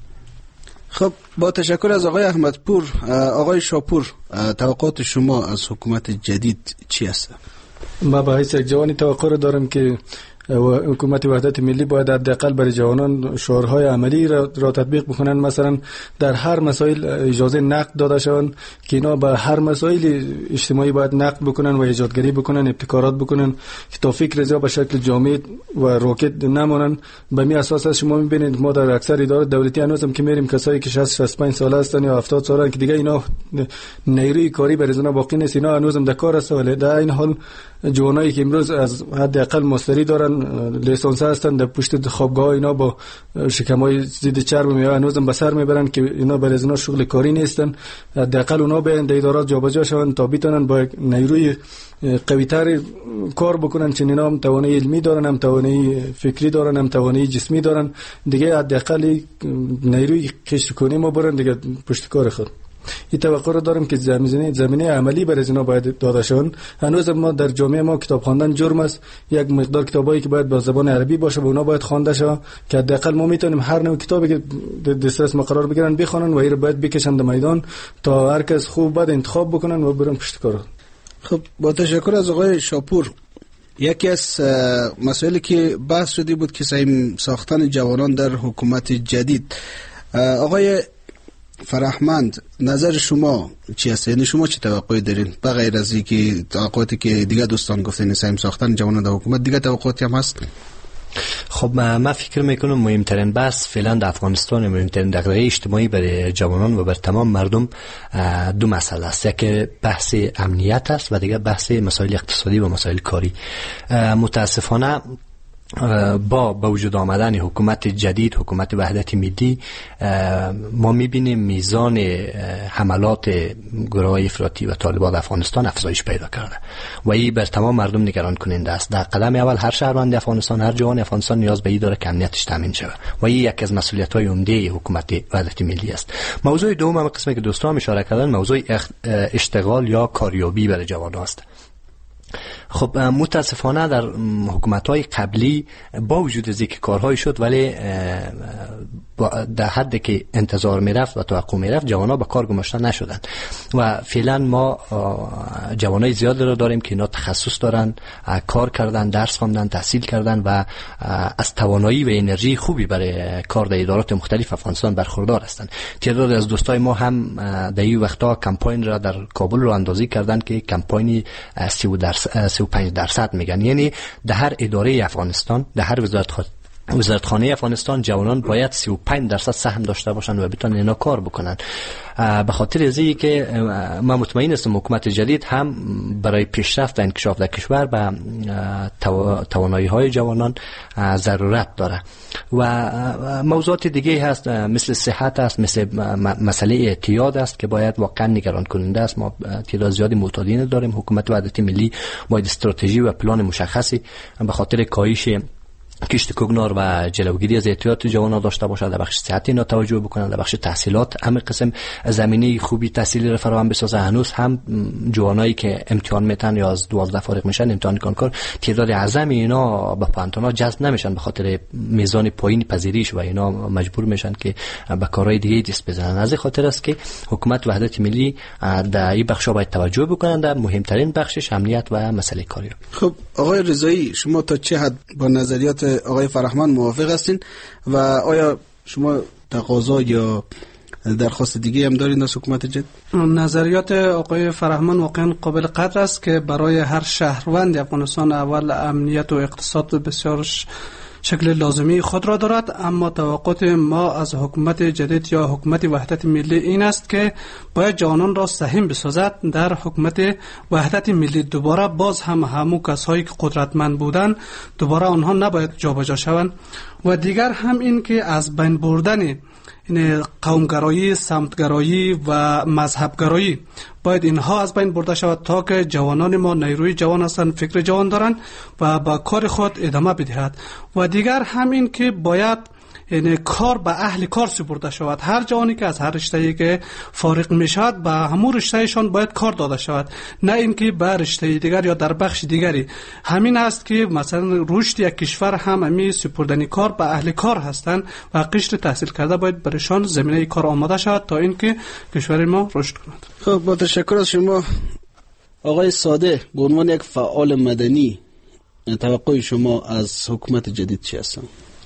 خب با تشکر از آقای احمدپور. آقای شاپور، توقعات شما از حکومت جدید چی است؟ ما با حیث یک جوانی توقع دارم که حکومت وحدت ملی باید حداقل برای جوانان شعارهای عملی را تطبیق بکنن. مثلا در هر مسائل اجازه نقد داده شوند که اینا به هر مسائل اجتماعی باید نقد بکنن و ایجادگری بکنن، ابتکارات بکنن که تا فکر رضا به شکل جامد و راکت نمونن. به می اساس شما میبینید ما در اکثر ادارات دولتی هنوزم که میریم کسایی که 60-65 ساله هستن یا 70 ساله که دیگه اینا نیروی کاری برای زنا باقی نیست، اینا هنوزم در کار هستن. ولی در این حال جوانایی که امروز از حداقل مستری دارن، لیسانس هستن، در پشت خوابگاه اینا با شکمای ضد چرب میوه هنوزم به سر میبرن که اینا برای از اینا شغل کاری نیستن. حداقل اونا به در ادارات جابجا شون تا بتونن با نیروی قوی‌تر کار بکنن، چون اینا هم توانایی علمی دارن، هم توانایی فکری دارن، هم توانایی جسمی دارن. دیگه حداقل نیروی کشتکنی ما برن دیگه پشت کار خود. این توقع رو دارم که زمینه عملی برای اینا باید داده شون. هنوز ما در جامعه ما کتاب خواندن جرم است. یک مقدار کتابایی که باید با زبان عربی باشه و اونا باید خوانده شه که حداقل ما میتونیم هر نوع کتابی که دسترس ما قرار بگیرن بخونن و این رو باید بکشن در میدان تا هر کس خوب بعد انتخاب بکنن و برن پشت کار. خب با تشکر از آقای شاپور. یکی از مسائلی که بحث شده بود که ساختن جوانان در حکومت جدید. آقای فرهمند، نظر شما چی است؟ یعنی شما چه توقعی دارین بغیر از اینکه توقعاتی که دیگه دوستان گفتین سهم ساختن جوانان در حکومت، دیگه توقعاتی هم هست؟ خب من فکر میکنم مهمترین بحث فعلا در افغانستان، مهمترین دغدغه اجتماعی برای جوانان و بر تمام مردم دو مسئله است. یکی بحث امنیت است و دیگه بحث مسائل اقتصادی و مسائل کاری. متاسفانه با وجود آمدن حکومت جدید، حکومت وحدت ملی، ما میبینیم میزان حملات گروه افراطی و طالبان افغانستان افزایش پیدا کرده و این بر تمام مردم نگران کننده است. در قدم اول هر شهروند افغانستان، هر جوان افغانستان نیاز به این داره که امنیتش تامین شود و این یکی از مسئولیت‌های عمده حکومت وحدت ملی است. موضوع دوم هم قسمی که دوستان اشاره کردن، موضوع اشتغال یا کاریابی برای جوانان است. خب متاسفانه در حکومت‌های قبلی با وجود از اینکه کارهای شد ولی در حدی که انتظار میرفت و توقع میرفت جوانان به کار گماشته نشدند و فعلا ما جوانای زیادی رو داریم که اینا تخصص دارن، کار کردن، درس خواندن، تحصیل کردن و از توانایی و انرژی خوبی برای کار در ادارات مختلف افغانستان برخوردار هستند. تعداد از دوستای ما هم در این وقتا کمپاین را در کابل رو اندازی کردن که کمپاین 35% میگن، یعنی در هر اداره افغانستان، در هر وزارتخانه افغانستان جوانان باید 35% سهم داشته باشند و بتونن اینا کار بکنن. به خاطر از اینکه که ما مطمئن هستم حکومت جدید هم برای پیشرفت و انکشاف در کشور به توانایی‌های جوانان ضرورت داره و موضوعات دیگه هست مثل صحت است، مثل مسئله اعتیاد است که باید واقعا نگران کننده است. ما تعداد زیادی معتادین داریم. حکومت وحدت ملی باید استراتژی و پلان مشخصی به خاطر کاهش کشت کوگنار و جلوگیری از اعتیاد جوانان داشته باشد. در بخش صحتی اینا توجه بکنند، در بخش تحصیلات همه قسم زمینه خوبی تحصیلی را فراهم بسازه. هنوز هم جوانایی که امتحان میتن یا از 12 فارغ میشن امتحان کنکور تعداد اعظم اینا به پانتونا جذب نمیشن به خاطر میزان پایین پذیرش و اینا مجبور میشن که به کارهای دیگه دست بزنن. از این خاطر است که حکومت وحدت ملی در این بخشا باید توجه بکنند. در مهمترین بخشش امنیت و مسئله کاری. خب آقای رضایی، شما تا چه حد با نظریات آقای فرهمند موافق هستین و آیا شما تقاضا یا درخواست دیگه هم دارین از حکومت جدید؟ نظریات آقای فرهمند واقعا قابل قدر است که برای هر شهروند افغانستان اول امنیت و اقتصاد بسیار شکل لازمی خود را دارد، اما توقعات ما از حکومت جدید یا حکومت وحدت ملی این است که باید جوانان را سهم بسازد در حکومت وحدت ملی. دوباره باز هم همون کسایی که قدرتمند بودن دوباره آنها نباید جابجا شوند و دیگر هم این که از بین بردن این قومگرایی، سمتگرایی و مذهبگرایی باید اینها از بین برده شود تا که جوانان ما نیروی جوان هستند، فکر جوان دارند و با کار خود ادامه بدهد. و دیگر همین که باید یعنی کار به اهل کار سپرده شود. هر جوانی که از هر رشته‌ای که فارغ میشود به همون رشتهشان باید کار داده شود، نه اینکه به رشته دیگر یا در بخش دیگری. همین است که مثلا رشد یک کشور هم همین سپردن کار به اهل کار هستند و قشر تحصیل کرده باید برشان زمینه کار آماده شود تا اینکه کشور ما رشد کند. خب با تشکر از شما آقای ساده، به عنوان یک فعال مدنی توقع شما از حکومت جدید چی است؟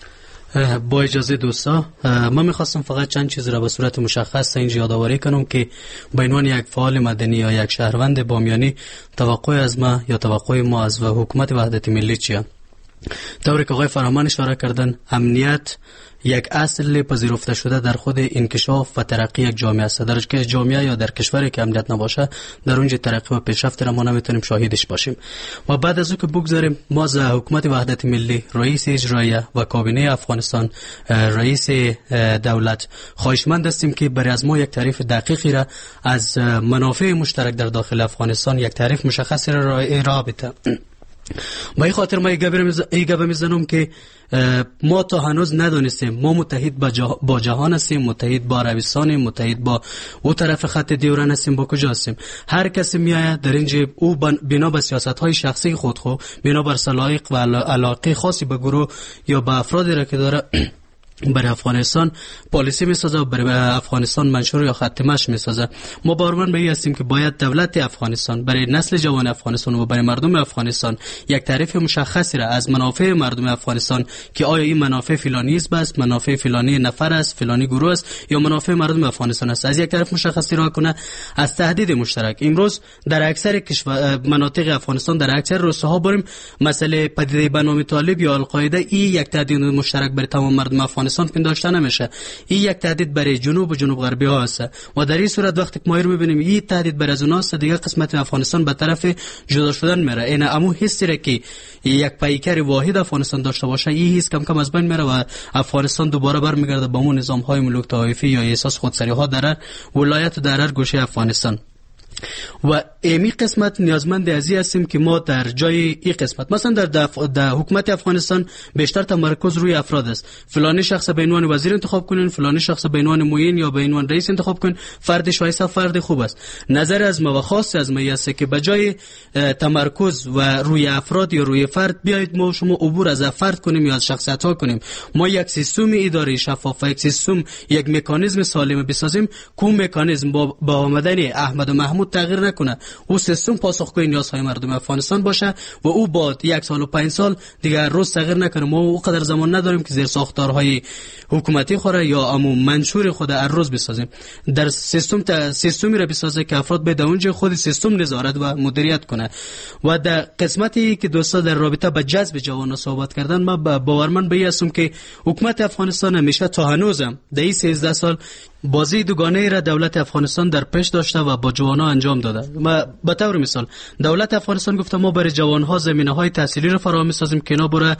با اجازه دوستا، من میخواستم فقط چند چیز را به صورت مشخص اینجا یادآوری کنم که به عنوان یک فعال مدنی یا یک شهروند بامیانی توقع از ما یا توقع ما از حکومت وحدت ملی چیه؟ طوری که آقای فرهمان اشاره کردن، امنیت یک اصل پذیرفته شده در خود انکشاف و ترقی یک جامعه است. در که جامعه یا در کشوری که امنیت نباشه، در اونجا ترقی و پیشرفت را ما نمیتونیم شاهدش باشیم. و بعد از اون که بگذاریم، ما از حکومت وحدت ملی، رئیس اجراییه و کابینه افغانستان، رئیس دولت خواهشمند هستیم که برای از ما یک تعریف دقیقی را از منافع مشترک در داخل افغانستان، یک تعریف مشخصی را ارائه بده. با این خاطر ما ایگه میزنم که ما تا هنوز ندانستیم ما متحد با جهان هستیم، متحد با عربستان، متحد با او طرف خط دیورن هستیم، با کجا هستیم. هر کسی میآید در اینجا او بنا به سیاست های شخصی خود بنا بر سلایق و علاقه خاصی به گروه یا به افرادی را که داره برای افغانستان پالیسی میسازه و برای افغانستان منشور یا خط مشی میسازه. ما باورمند به این هستیم که باید دولت افغانستان برای نسل جوان افغانستان و برای مردم افغانستان یک تعریف مشخصی را از منافع مردم افغانستان که آیا این منافع فلانی است، منافع فلانی نفر است، فلانی گروه است یا منافع مردم افغانستان است، از یک طرف مشخصی را کنه از تهدید مشترک. امروز در اکثر مناطق افغانستان، در اکثر روستاها بریم، مسئله پدیده بنام طالب یا القاعده این یک تهدید مشترک برای تمام مردم افغانستان پنداشته نمیشه. این یک تهدید برای جنوب و جنوب غربی ها است و در این صورت وقتی که ما رو میبینیم این تهدید برای از اوناست، دیگه قسمت افغانستان به طرف جدا شدن میره. این امو حسی را که یک پیکر واحد افغانستان داشته باشه، این حس کم کم از بین میره و افغانستان دوباره برمیگرده به اون نظام های ملوک طایفی یا احساس خودسری ها در ولایت و در هر گوشه افغانستان. و امی قسمت نیازمند ازی هستیم که ما در جای این قسمت مثلا در حکومت افغانستان بیشتر تمرکز روی افراد است. فلانی شخص به عنوان وزیر انتخاب کنین، فلانی شخص به عنوان معین یا به عنوان رئیس انتخاب کنین، فرد شایسته، فرد خوب است. نظر از ما و خاص از ما است که به جای تمرکز و روی افراد یا روی فرد بیایید ما شما عبور از فرد کنیم یا از شخصیت ها کنیم. ما یک سیستم اداری شفاف، یک سیستم، یک مکانیزم سالم بسازیم که مکانیزم با آمدن احمد و محمود تغییر نکنه. او سیستم پاسخگوی نیازهای مردم افغانستان باشه و او با 1 سال و 5 سال دیگر روز تغییر نکنه. ما او قدر زمان نداریم که زیر ساختارهای حکومتی خوره یا امو منشور خود هر روز بسازیم. در سیستمی را بسازه که افراد به اونجا خود سیستم نظارت و مدیریت کنه. و در قسمتی که دوستا در رابطه با جذب جوانان صحبت کردن، ما باورمند به این هستم که حکومت افغانستان همیشه تا هنوزم در این 13 سال بازی دوگانه را دولت افغانستان در پیش داشته و با جوانان انجام داده. ما به طور مثال دولت افغانستان گفته ما برای جوانها زمینه‌های تحصیلی را فراهم می‌سازیم که اینا برای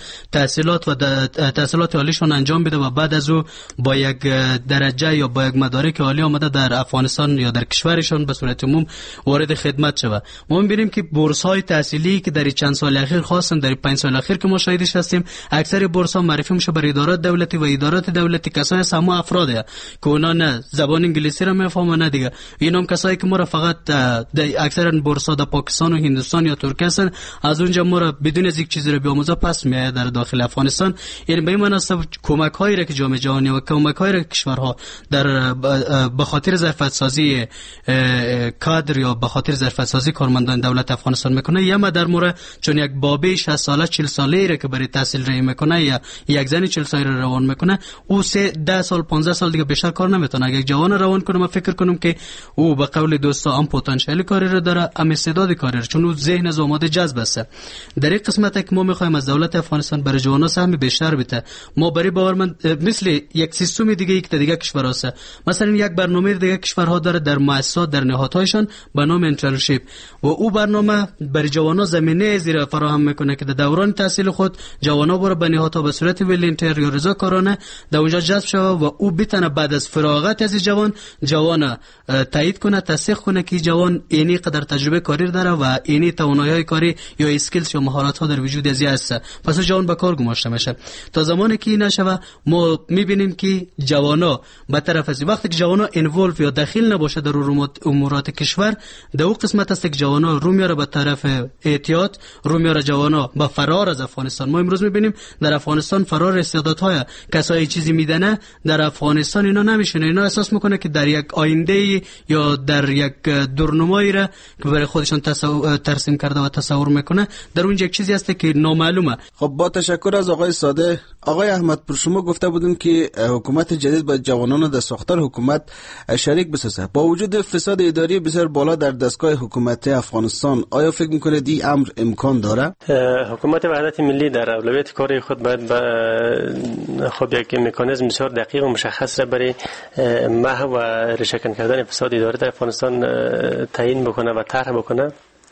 تحصیلات عالیشون انجام بده و بعد از او با یک درجه یا با یک مدارک عالی آمده در افغانستان یا در کشورشون به صورت عموم وارد خدمت شود. ما می‌بینیم که بورس‌های تحصیلی که در چند سال اخیر، خاصا در 5 سال اخیر که ما شاهدش هستیم، اکثر بورس‌ها معرفی میشه برای ادارات دولتی و ادارات دولتی کسایی هستند همه افراده که اونا نه زبان انگلیسی را میفهمن نه دیگه. اینم کسایی که ما را فقط اکثرا بورس‌ها در پاکستان و هندوستان یا ترکیه هستن، از اونجا ما را بدون از یک چیزی را بیاموزه پس میاد در داخل افغانستان. یعنی به این مناسب کمک‌هایی را که جامعه جهانی و کمک‌هایی را که کشورها در به خاطر ظرفیت سازی کادر یا به خاطر ظرفیت سازی کارمندان دولت افغانستان میکنه، یا در مورد چون یک بابی 60 ساله 40 ساله را که برای تحصیل راه میکنه یا یک زن 40 ساله روان میکنه، او 10 سال 15 سال دیگه بیشتر کار نمیتونه جوان. اگه جوان روان کنم من فکر کنم که او به قول دوستا هم پتانسیل کاری رو داره، هم استعداد کاری رو، چون او ذهن از آماده جذب است. در این قسمت که ما میخوایم از دولت افغانستان برای جوانان سهم بیشتر بده، ما برای باورمند مثل یک سیستم دیگه یک دیگه کشور است، مثلا یک برنامه دیگه کشورها داره در مؤسسات در نهادهایشان به نام انترنشیپ و او برنامه برای جوانان زمینه زیر فراهم میکنه که در دوران تحصیل خود جوانان برای به نهادها به صورت ولنتیر یا رضاکارانه در اونجا جذب شود و او بتونه بعد از فراغت از جوان تایید کنه، تصدیق کنه که جوان اینی قدر تجربه کاری داره و اینی توانایی‌های کاری یا اسکیلز یا مهارت‌ها در وجود ازی هست، پس جوان به کار گماشته میشه. تا زمانی که این نشه ما میبینیم که جوانا به طرف از وقتی که جوانا انوولف یا داخل نباشه در امورات کشور، در اون قسمت است که جوانا رو میاره به طرف اعتیاد، رو میاره جوانا به فرار از افغانستان. ما امروز میبینیم در افغانستان فرار استعدادهای کسایی چیزی میدنه در افغانستان اینا نمیشینه، اینا احساس میکنه که در یک آینده یا در یک دورنمایی را که برای خودشان ترسیم کرده و تصور میکنه در اونجا یک چیزی هست که نامعلومه. خب با تشکر از آقای ساده. آقای احمد پر شما گفته بودیم که حکومت جدید باید جوانان در ساختار حکومت شریک بسازه. با وجود فساد اداری بسیار بالا در دستگاه حکومتی افغانستان، آیا فکر میکنید این امر امکان داره؟ حکومت وحدت ملی در اولویت کاری خود باید خب یک مکانیزم بسیار دقیق و مشخص را برای محو و ریشه‌کن کردن فساد اداری در افغانستان تعیین بکنه و طرح بکنه.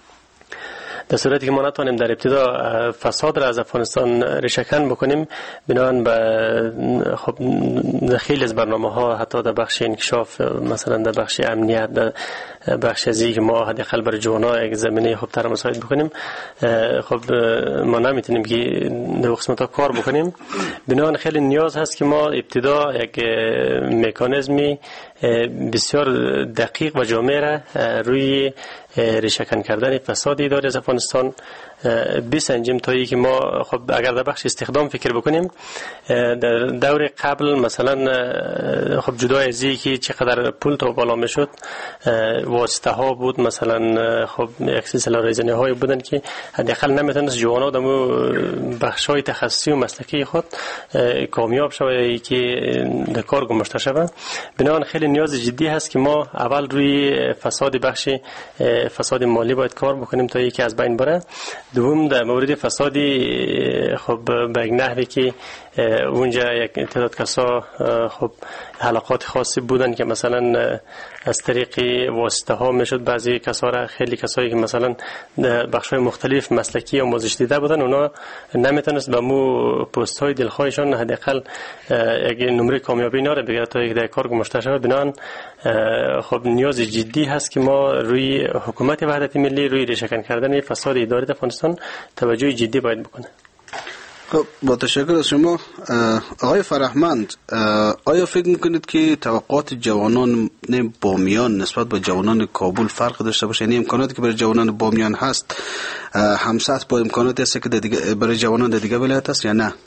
در صورتی که ما نتوانیم در ابتدا فساد را از افغانستان ریشه‌کن بکنیم، بنابراین به خب خیلی از برنامه‌ها حتی در بخش انکشاف، مثلا در بخش امنیت، در بخش ازی که ما حداقل برای جوانان یک زمینه خوبتر مساعد بکنیم، خب ما نمیتونیم که در قسمت‌ها کار بکنیم. بنابراین خیلی نیاز هست که ما ابتدا یک مکانیزمی بسیار دقیق و جامع را روی ریشه‌کن کردن فساد اداری از افغانستان بسنجیم تا اینکه ما خب اگر در بخش استخدام فکر بکنیم، در دور قبل مثلا خب جدا از اینکه چقدر پول تو بالا میشد، واسطه ها بود، مثلا خب یک سلسله رایزنی های بودن که حداقل نمیتونست جوانا در بخش های تخصصی و مسلکی خود کامیاب شوه که در کار گماشته شوه. بنابراین خیلی نیاز جدی هست که ما اول روی فساد فساد مالی باید کار بکنیم تا اینکه از بین بره. دوم در مورد فسادی خب به یک نحوی که اونجا یک تعداد کسا خب حلقات خاصی بودن که مثلا از طریق واسطه ها میشد بعضی کسا را، خیلی کسایی که مثلا بخش های مختلف مسلکی و آموزش دیده بودن، اونا نمیتونست به مو پست های دلخواهشان حداقل یک نمره کامیابی ناره بگیره تا یک در کار گماشته شود. بنابراین خب نیاز جدی هست که ما روی حکومت وحدت ملی روی ریشه‌کن کردن فساد اداری در افغانستان توجه جدی باید بکنه. خب با تشکر از شما. آقای فرهمند، آیا فکر میکنید که توقعات جوانان بامیان نسبت به جوانان کابل فرق داشته باشه؟ یعنی امکاناتی که برای جوانان بامیان هست همسط با امکاناتی هست که برای جوانان در دیگه ولایت هست یا نه؟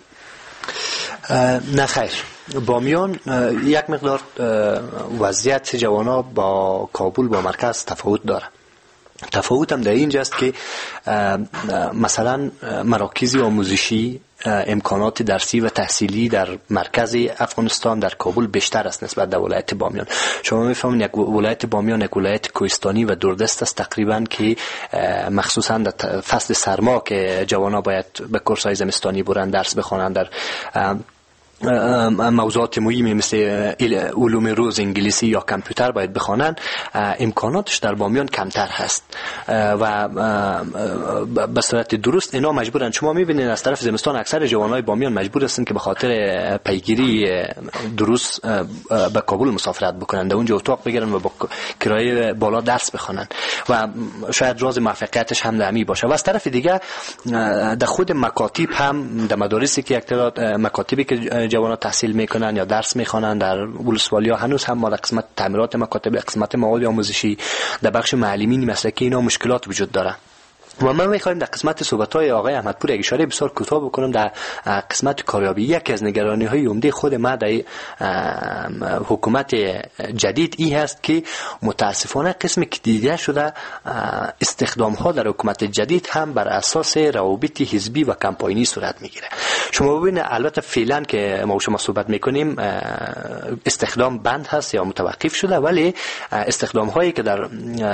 نه خیر. بامیان یک مقدار وضعیت جوانا با کابل با مرکز تفاوت داره. تفاوت هم در اینجاست که مثلا مراکز آموزشی، امکانات درسی و تحصیلی در مرکز افغانستان در کابل بیشتر است نسبت به ولایت بامیان. شما میفهمید یک ولایت بامیان یک ولایت کوهستانی و دوردست است تقریبا که مخصوصا در فصل سرما که جوانا باید به کورس‌های زمستانی برن درس بخوانند در موضوعات مهمی مثل علوم روز، انگلیسی یا کامپیوتر باید بخوانند، امکاناتش در بامیان کمتر هست و به صورت درست اینا مجبورن. شما میبینید از طرف زمستان اکثر جوانای بامیان مجبور هستند که به خاطر پیگیری درست به کابل مسافرت بکنند، اونجا اتاق بگیرن و با کرایه بالا درس بخوانند و شاید راز موفقیتش هم دمی باشه. و از طرف دیگه در خود مکاتب هم در مدارسی که یک تعداد مکاتبی که جوانان تحصیل میکنن یا درس میخوانن در ولسوالی‌ها هنوز هم مال قسمت تعمیرات مکاتب، قسمت مواد آموزشی، در بخش معلمین مسلکی اینا مشکلات وجود داره. و من میخوایم در قسمت صحبت‌های آقای احمدپور یک اشاره بسیار کوتاه بکنم در قسمت کاریابی. یکی از نگرانی‌های عمده خود ما در حکومت جدید این هست که متاسفانه قسمی که دیده شده استخدام‌ها در حکومت جدید هم بر اساس روابط حزبی و کمپاینی صورت میگیره. شما ببینید البته فعلا که ما شما صحبت میکنیم استخدام بند هست یا متوقف شده، ولی استخدام‌هایی که در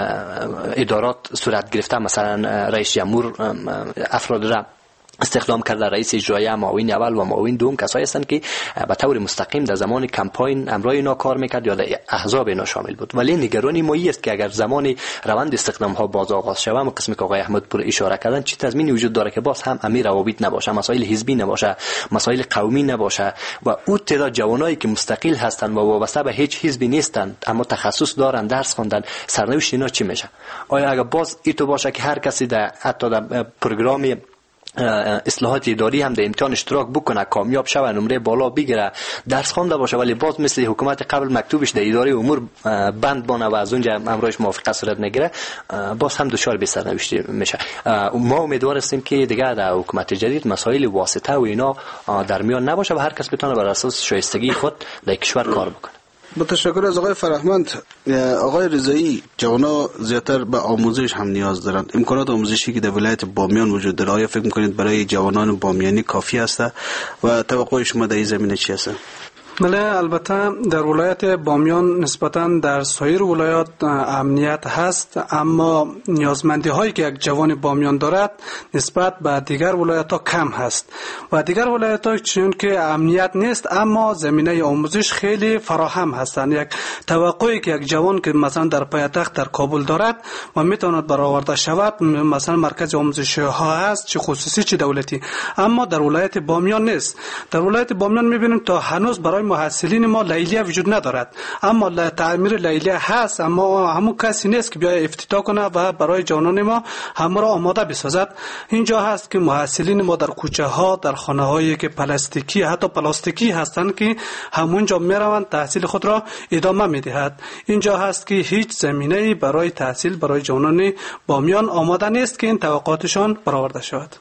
ادارات صورت گرفته، مثلا رئیس جمهور افراد را استخدام کرده، رئیس اجرایی معاون اول و معاون دوم کسایی هستند که به طور مستقیم در زمان کمپاین امرای اینا کار میکرد یا در احزاب اینا شامل بود. ولی نگرانی ما است که اگر زمان روند استخدام ها باز آغاز شود، و قسمی که آقای احمدپور اشاره کردن، چه تضمینی وجود داره که باز هم امیر روابط نباشه، مسائل حزبی نباشه، مسائل قومی نباشه و اون تعداد جوانایی که مستقل هستند و وابسته به هیچ حزبی نیستند اما تخصص دارن، درس خواندن، سرنوشت اینا چی میشه؟ آیا اگر باز اینطور باشه که هر کسی در حتی در پروگرام اصلاحات اداری هم در امتحان اشتراک بکنه، کامیاب شوه، نمره بالا بگیره، درس خوانده باشه، ولی باز مثل حکومت قبل مکتوبش در اداره امور بند بانه و از اونجا امرایش موافقت صورت نگیره، باز هم دچار به سرنوشت میشه. ما امیدوار هستیم که دیگه در حکومت جدید مسائل واسطه و اینا در میان نباشه و هر کس بتونه بر اساس شایستگی خود در کشور کار بکنه. با تشکر از آقای فرهمند. آقای رضایی، جوانا زیادتر به آموزش هم نیاز دارن. امکانات آموزشی که در ولایت بامیان وجود داره، آیا فکر میکنید برای جوانان بامیانی کافی است و توقع شما در این زمینه چی است؟ بله، البته در ولایت بامیان نسبتاً در سایر ولایات امنیت هست، اما نیازمندی هایی که یک جوان بامیان دارد نسبت به دیگر ولایت ها کم هست و دیگر ولایت ها چون که امنیت نیست اما زمینه آموزش خیلی فراهم هستند. یک توقعی که یک جوان که مثلا در پایتخت در کابل دارد و میتواند برآورده شود، مثلا مرکز آموزشی ها هست، چه خصوصی چه دولتی، اما در ولایت بامیان نیست. در ولایت بامیان میبینیم تا هنوز برای محصلین ما لیلیه وجود ندارد، اما تعمیر لیلیه هست، اما همون کسی نیست که بیای افتتاح کنه و برای جوانان ما همه را آماده بسازد. اینجا هست که محصلین ما در کوچه ها، در خانه هایی که پلاستیکی حتی پلاستیکی هستند که همونجا میروند تحصیل خود را ادامه میدهد. اینجا هست که هیچ زمینه‌ای برای تحصیل برای جوانان بامیان آماده نیست که این توقعاتشان برآورده شود.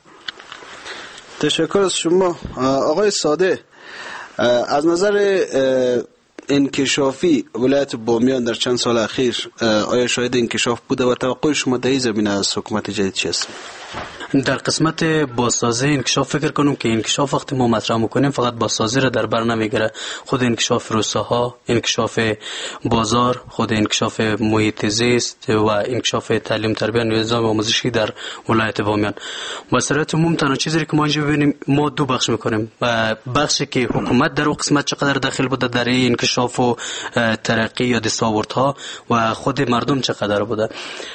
تشکر از شما. آقای ساده، از نظر انکشافی ولایت بامیان در چند سال اخیر آیا شاهد انکشاف بوده و توقع شما در این زمینه از حکومت جدید چی است؟ در قسمت بازسازی انکشاف فکر کنم که انکشاف وقتی ما مطرح میکنیم فقط بازسازی را در بر نمیگیره، خود انکشاف روستاها، انکشاف بازار، خود انکشاف محیط زیست و انکشاف تعلیم تربیت و نظام آموزشی در ولایت بامیان. با صورت عموم تنها چیزی که ما اینجا ببینیم ما دو بخش میکنیم و بخشی که حکومت در اون قسمت چقدر داخل بوده در این انکشاف و ترقی یا دستاوردها و خود مردم چقدر بوده.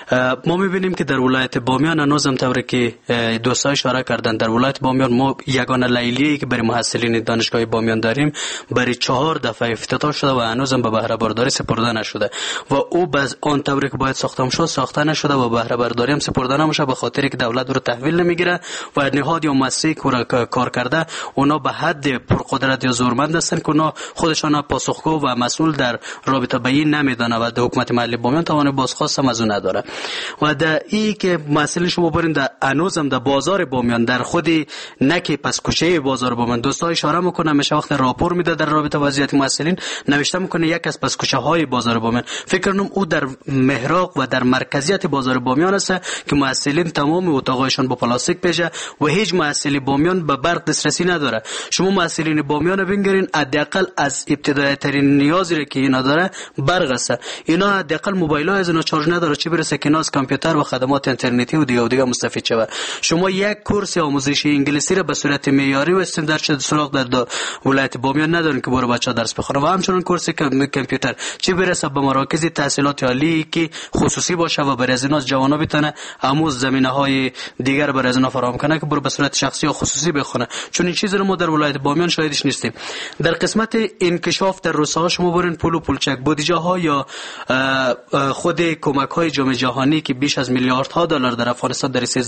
ما میبینیم که در ولایت بامیان هنوزم طوری که دوستان اشاره کردن در ولایت بامیان ما یگانه لیلیه‌ای که برای محصلین دانشگاه بامیان داریم برای 4 دفعه افتتاح شده و هنوزم به بهره برداری سپرده نشده و او باز آن طوری که باید ساخته شد ساخته نشده و بهره برداری هم سپرده نمیشه به خاطر که دولت رو تحویل نمیگیره و نهاد یا مؤسسه‌ای که کار کرده اونا به حد پرقدرت یا زورمند هستن که اونا خودشان پاسخگو و مسئول در رابطه با این نمیدونه و در حکومت محلی بامیان توان بازخواست هم از اون نداره. و در این که مسئله شما برین در انوزم در بازار بامیان در خودی نکی پس کوچه بازار بامیان دوستا اشاره میکنه میشه وقت راپور میده در رابطه وضعیت مسئولین نوشته میکنه یک از پس کوچه های بازار بامیان. فکر کنم او در محراق و در مرکزیت بازار بامیان است که مسئولین تمام اتاقایشان با پلاستیک پیشه و هیچ مسئله بامیان به برق دسترسی نداره. شما مسئولین بامیان ببینید حداقل از ابتدایی ترین نیازی که اینا داره برق است. اینا حداقل موبایل ها از اینا چارج نداره چه برسه که ناز کامپیوتر و خدمات اینترنتی و دیگه مستفید شود. شما یک کورس آموزشی انگلیسی را به صورت معیاری و استاندارد شده سراغ در ولایت بامیان ندارن که برای بچه‌ها درس بخونن و همچنین کورس کامپیوتر چه برسه به مراکز تحصیلات عالی که خصوصی باشه و برای از اینا جوانا بتونه آموز زمینه‌های دیگر برای از اینا فراهم کنه که برای به صورت شخصی و خصوصی بخونه. چون این چیز رو ما در ولایت بامیان شاهدش نیستیم. در قسمت انکشاف در روستاها شما برین پول و پولچک بودجه ها یا خود کمک های جامعه جهانی که بیش از میلیاردها دلار در افغانستان در 13 سال سر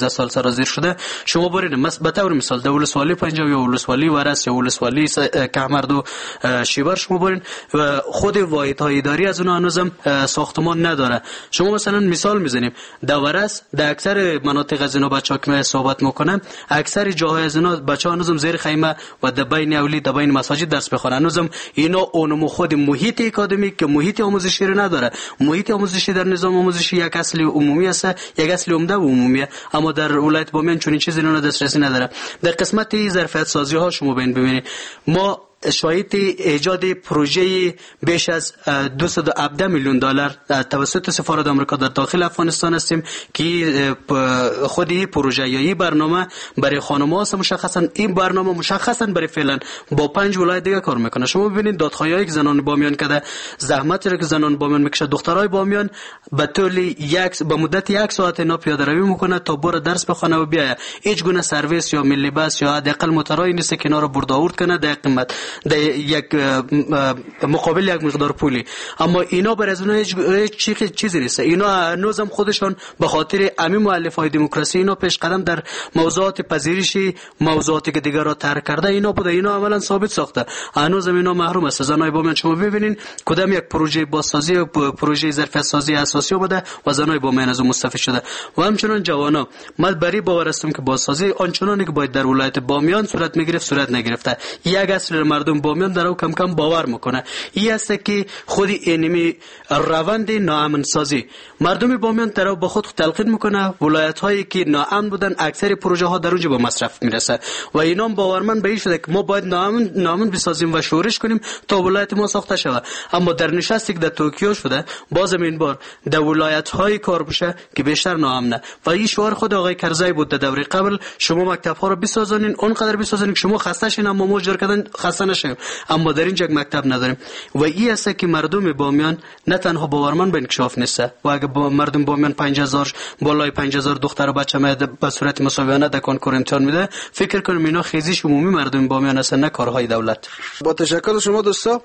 سرازیر شده. شما برید به طور مثال در ولسوالی پنجاب یا ولسوالی ورس یا ولسوالی کهمرد و شیبر شما برید و خود واحدهای اداری از اونها هنوزم ساختمان نداره. شما مثلا مثال میزنیم در ورس در اکثر مناطق از اینا بچه‌ها که صحبت میکنن اکثر جاهای از اینا بچه‌ها هنوزم زیر خیمه و در بین اولی در بین مساجد درس بخونن. هنوزم اینا اونم خود محیط اکادمیک که محیط آموزشی رو نداره. محیط آموزشی در نظام آموزشی یک اصل عمومی است، یک اصل عمده و عمومیه، اما در ولایت بامیان چنین چیزی رو دسترسی نداره. در قسمت ظرفیت سازی ها شما ببینید ما شاهد ایجاد پروژه بیش از 217 میلیون دلار توسط سفارت آمریکا در داخل افغانستان هستیم که خود این پروژه یا این برنامه برای خانم‌ها است. مشخصا این برنامه مشخصا برای فعلا با 5 ولایت دیگه کار میکنه. شما ببینید دادخواهی که زنان بامیان کرده، زحمتی رو که زنان بامیان میکشه، دخترای بامیان به مدت 1 ساعت اینا پیاده روی میکنه تا بره درس بخونه و بیاید. هیچ گونه سرویس یا ملی بس یا حداقل موتورای نیست که اینا رو برد آورد کنه در قیمت در یک مقابل یک مقدار پولی. اما اینا بر از اونها هیچ چیزی نیست. اینا هنوزم خودشان به خاطر امی مؤلفه‌های دموکراسی اینا پیش قدم در موضوعات پذیرشی، موضوعاتی که دیگر را ترک کرده اینا بوده، اینا عملا ثابت ساخته. هنوزم اینا محروم است. زنای بامیان شما ببینین کدام یک پروژه بازسازی و پروژه ظرفیت سازی اساسی بوده و زنای بامیان از اون مستفید شده. و همچنین جوانا من بری باور هستم که بازسازی آنچنانی که باید در ولایت بامیان صورت میگرفت صورت نگرفته. یک اصل مردم بامیان در او کم کم باور میکنه این است که خود اینمی روند ناامن سازی مردم بامیان در او با خود تلقین میکنه. ولایت هایی که ناامن بودن اکثر پروژه ها در اونجا به مصرف میرسه و اینا باورمند به این شده که ما باید ناامن بسازیم و شورش کنیم تا ولایت ما ساخته شود. اما در نشستی که در توکیو شده بازم این بار در ولایت های کار بشه که بیشتر ناامنه و این شعار خود آقای کرزی بود در دوره قبل، شما مکتب ها رو بسازونین اونقدر بسازونین که شما خسته شین اما ما جور کردن خسته نشیم. اما در اینجا مکتب نداریم و این است که مردم بامیان نه تنها باورمند به انکشاف نیست و اگه مردم بامیان 5000 بالای 5000 دختر و بچه به صورت مساویانه در کنکور امتحان میده، فکر کنم اینا خیزش عمومی مردم بامیان است نه کارهای دولت. با تشکر شما دوستا.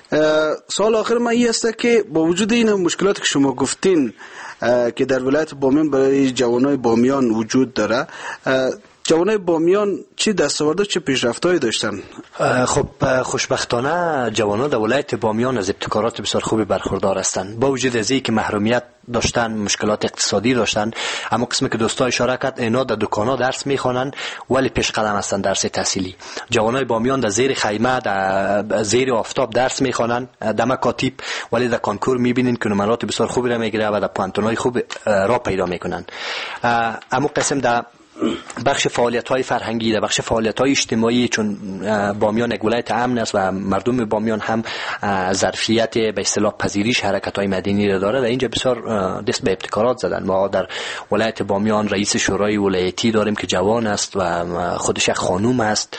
سوال آخر من این است که با وجود این مشکلاتی که شما گفتین که در ولایت بامیان برای جوانای بامیان وجود داره، جوانای بامیان چه دستاورد و چه پیشرفت‌هایی داشتن؟ خب خوشبختانه جوانان در ولایت بامیان از ابتکارات بسیار خوبی برخوردار هستند. با وجود از اینکه محرومیت داشتن، مشکلات اقتصادی داشتن، اما قسمی که دوستا اشاره کرد اینا در دکانا درس میخوانن ولی پیش قدم هستن درس تحصیلی. جوانای بامیان در زیر خیمه در زیر آفتاب درس میخوانن در مکاتب ولی در کنکور میبینین که نمرات بسیار خوبی را میگیره و در پانتونای خوب را پیدا میکنن. اما قسم در بخش فعالیت‌های فرهنگی، در بخش فعالیت‌های اجتماعی، چون بامیان یک ولایت امن است و مردم بامیان هم ظرفیت به اصطلاح پذیرش حرکت‌های مدنی را داره، در اینجا بسیار دست به ابتکارات زدن. ما در ولایت بامیان رئیس شورای ولایتی داریم که جوان است و خودش یک خانوم است.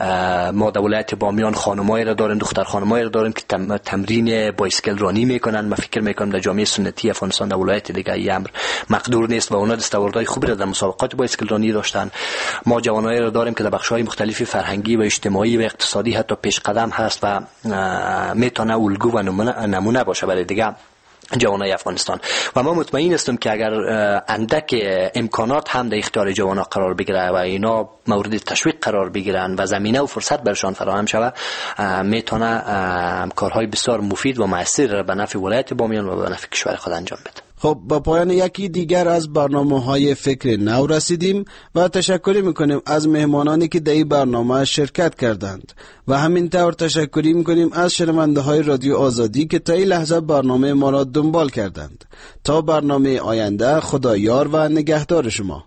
ما در ولایت بامیان خانمایی را داریم، دختر خانمایی را داریم که تمرین بایسکل رانی میکنن. من فکر میکنم در جامعه سنتی افغانستان در ولایت دیگه این امر مقدور نیست و اونا دستاوردهای خوبی را در مسابقات بایسکل رانی داشتن. ما جوانایی را داریم که در بخش‌های مختلف فرهنگی و اجتماعی و اقتصادی حتی پیش قدم هست و میتونه الگو و نمونه باشه برای دیگه جوانای افغانستان. و ما مطمئن هستم که اگر اندک امکانات هم در اختیار جوانا قرار بگیره و اینا مورد تشویق قرار بگیرن و زمینه و فرصت برشان فراهم شود، میتونه کارهای بسیار مفید و مؤثر به نفع ولایت بامیان و به نفع کشور خود انجام بده. خب با پایان یکی دیگر از برنامه‌های فکر نو رسیدیم و تشکر میکنیم از مهمانانی که در این برنامه شرکت کردند و همینطور تشکر میکنیم از شنونده‌های رادیو آزادی که تا این لحظه برنامه ما را دنبال کردند. تا برنامه آینده، خدا یار و نگهدار شما.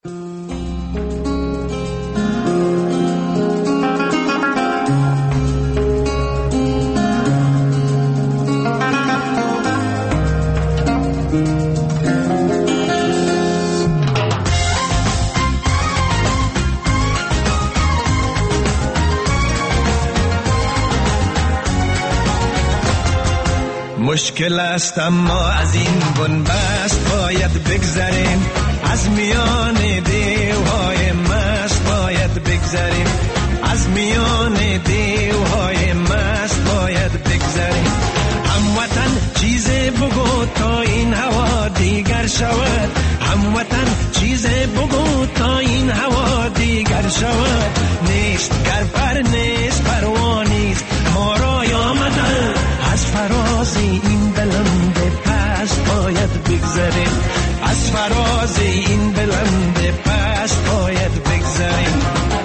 مشکل است اما از این بنبست باید بگذریم، از میان دیوهای مست باید بگذریم، از میان دیوهای مست باید بگذریم. هموطن چیز بگو تا این هوا دیگر شود، هموطن چیز بگو تا این پر شود نیست گر پر نیست پروانیست ما را آمده از فراز این بلند پست باید بگذریم از فراز این بلند پست باید بگذریم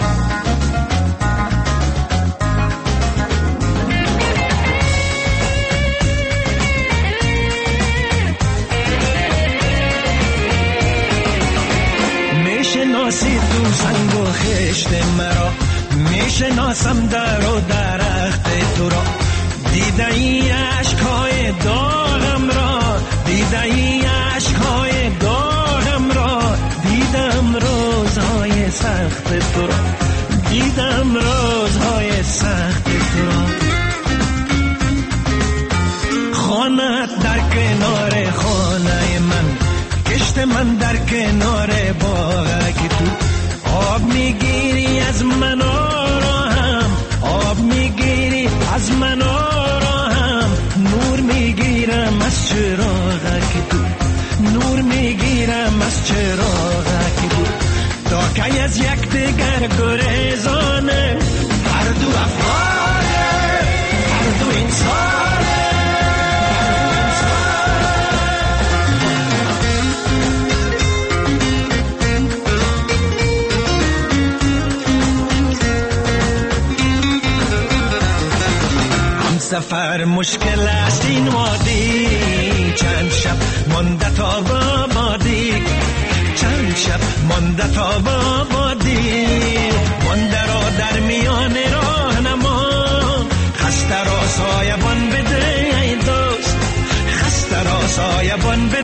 میشناسی تو سنگ و خشت مرا میشناسم در و درخت تو را دیده ای عشقهای داغم را دیده ای عشقهای داغم را دیدم روزهای سخت تو را دیدم روزهای سخت تو را خانه در کنار خانه من کشت من در کنار باغ که تو آب میگیری از من آرام آب میگیری از من آرام نور میگیرم از چراغ که تو نور میگیرم از چراغ که تو تا که از یک دیگر گریزانه هر دو افغانه هر دو انسانه سفر مشکل است این وادی چند شب مانده تا بادی چند شب مانده تا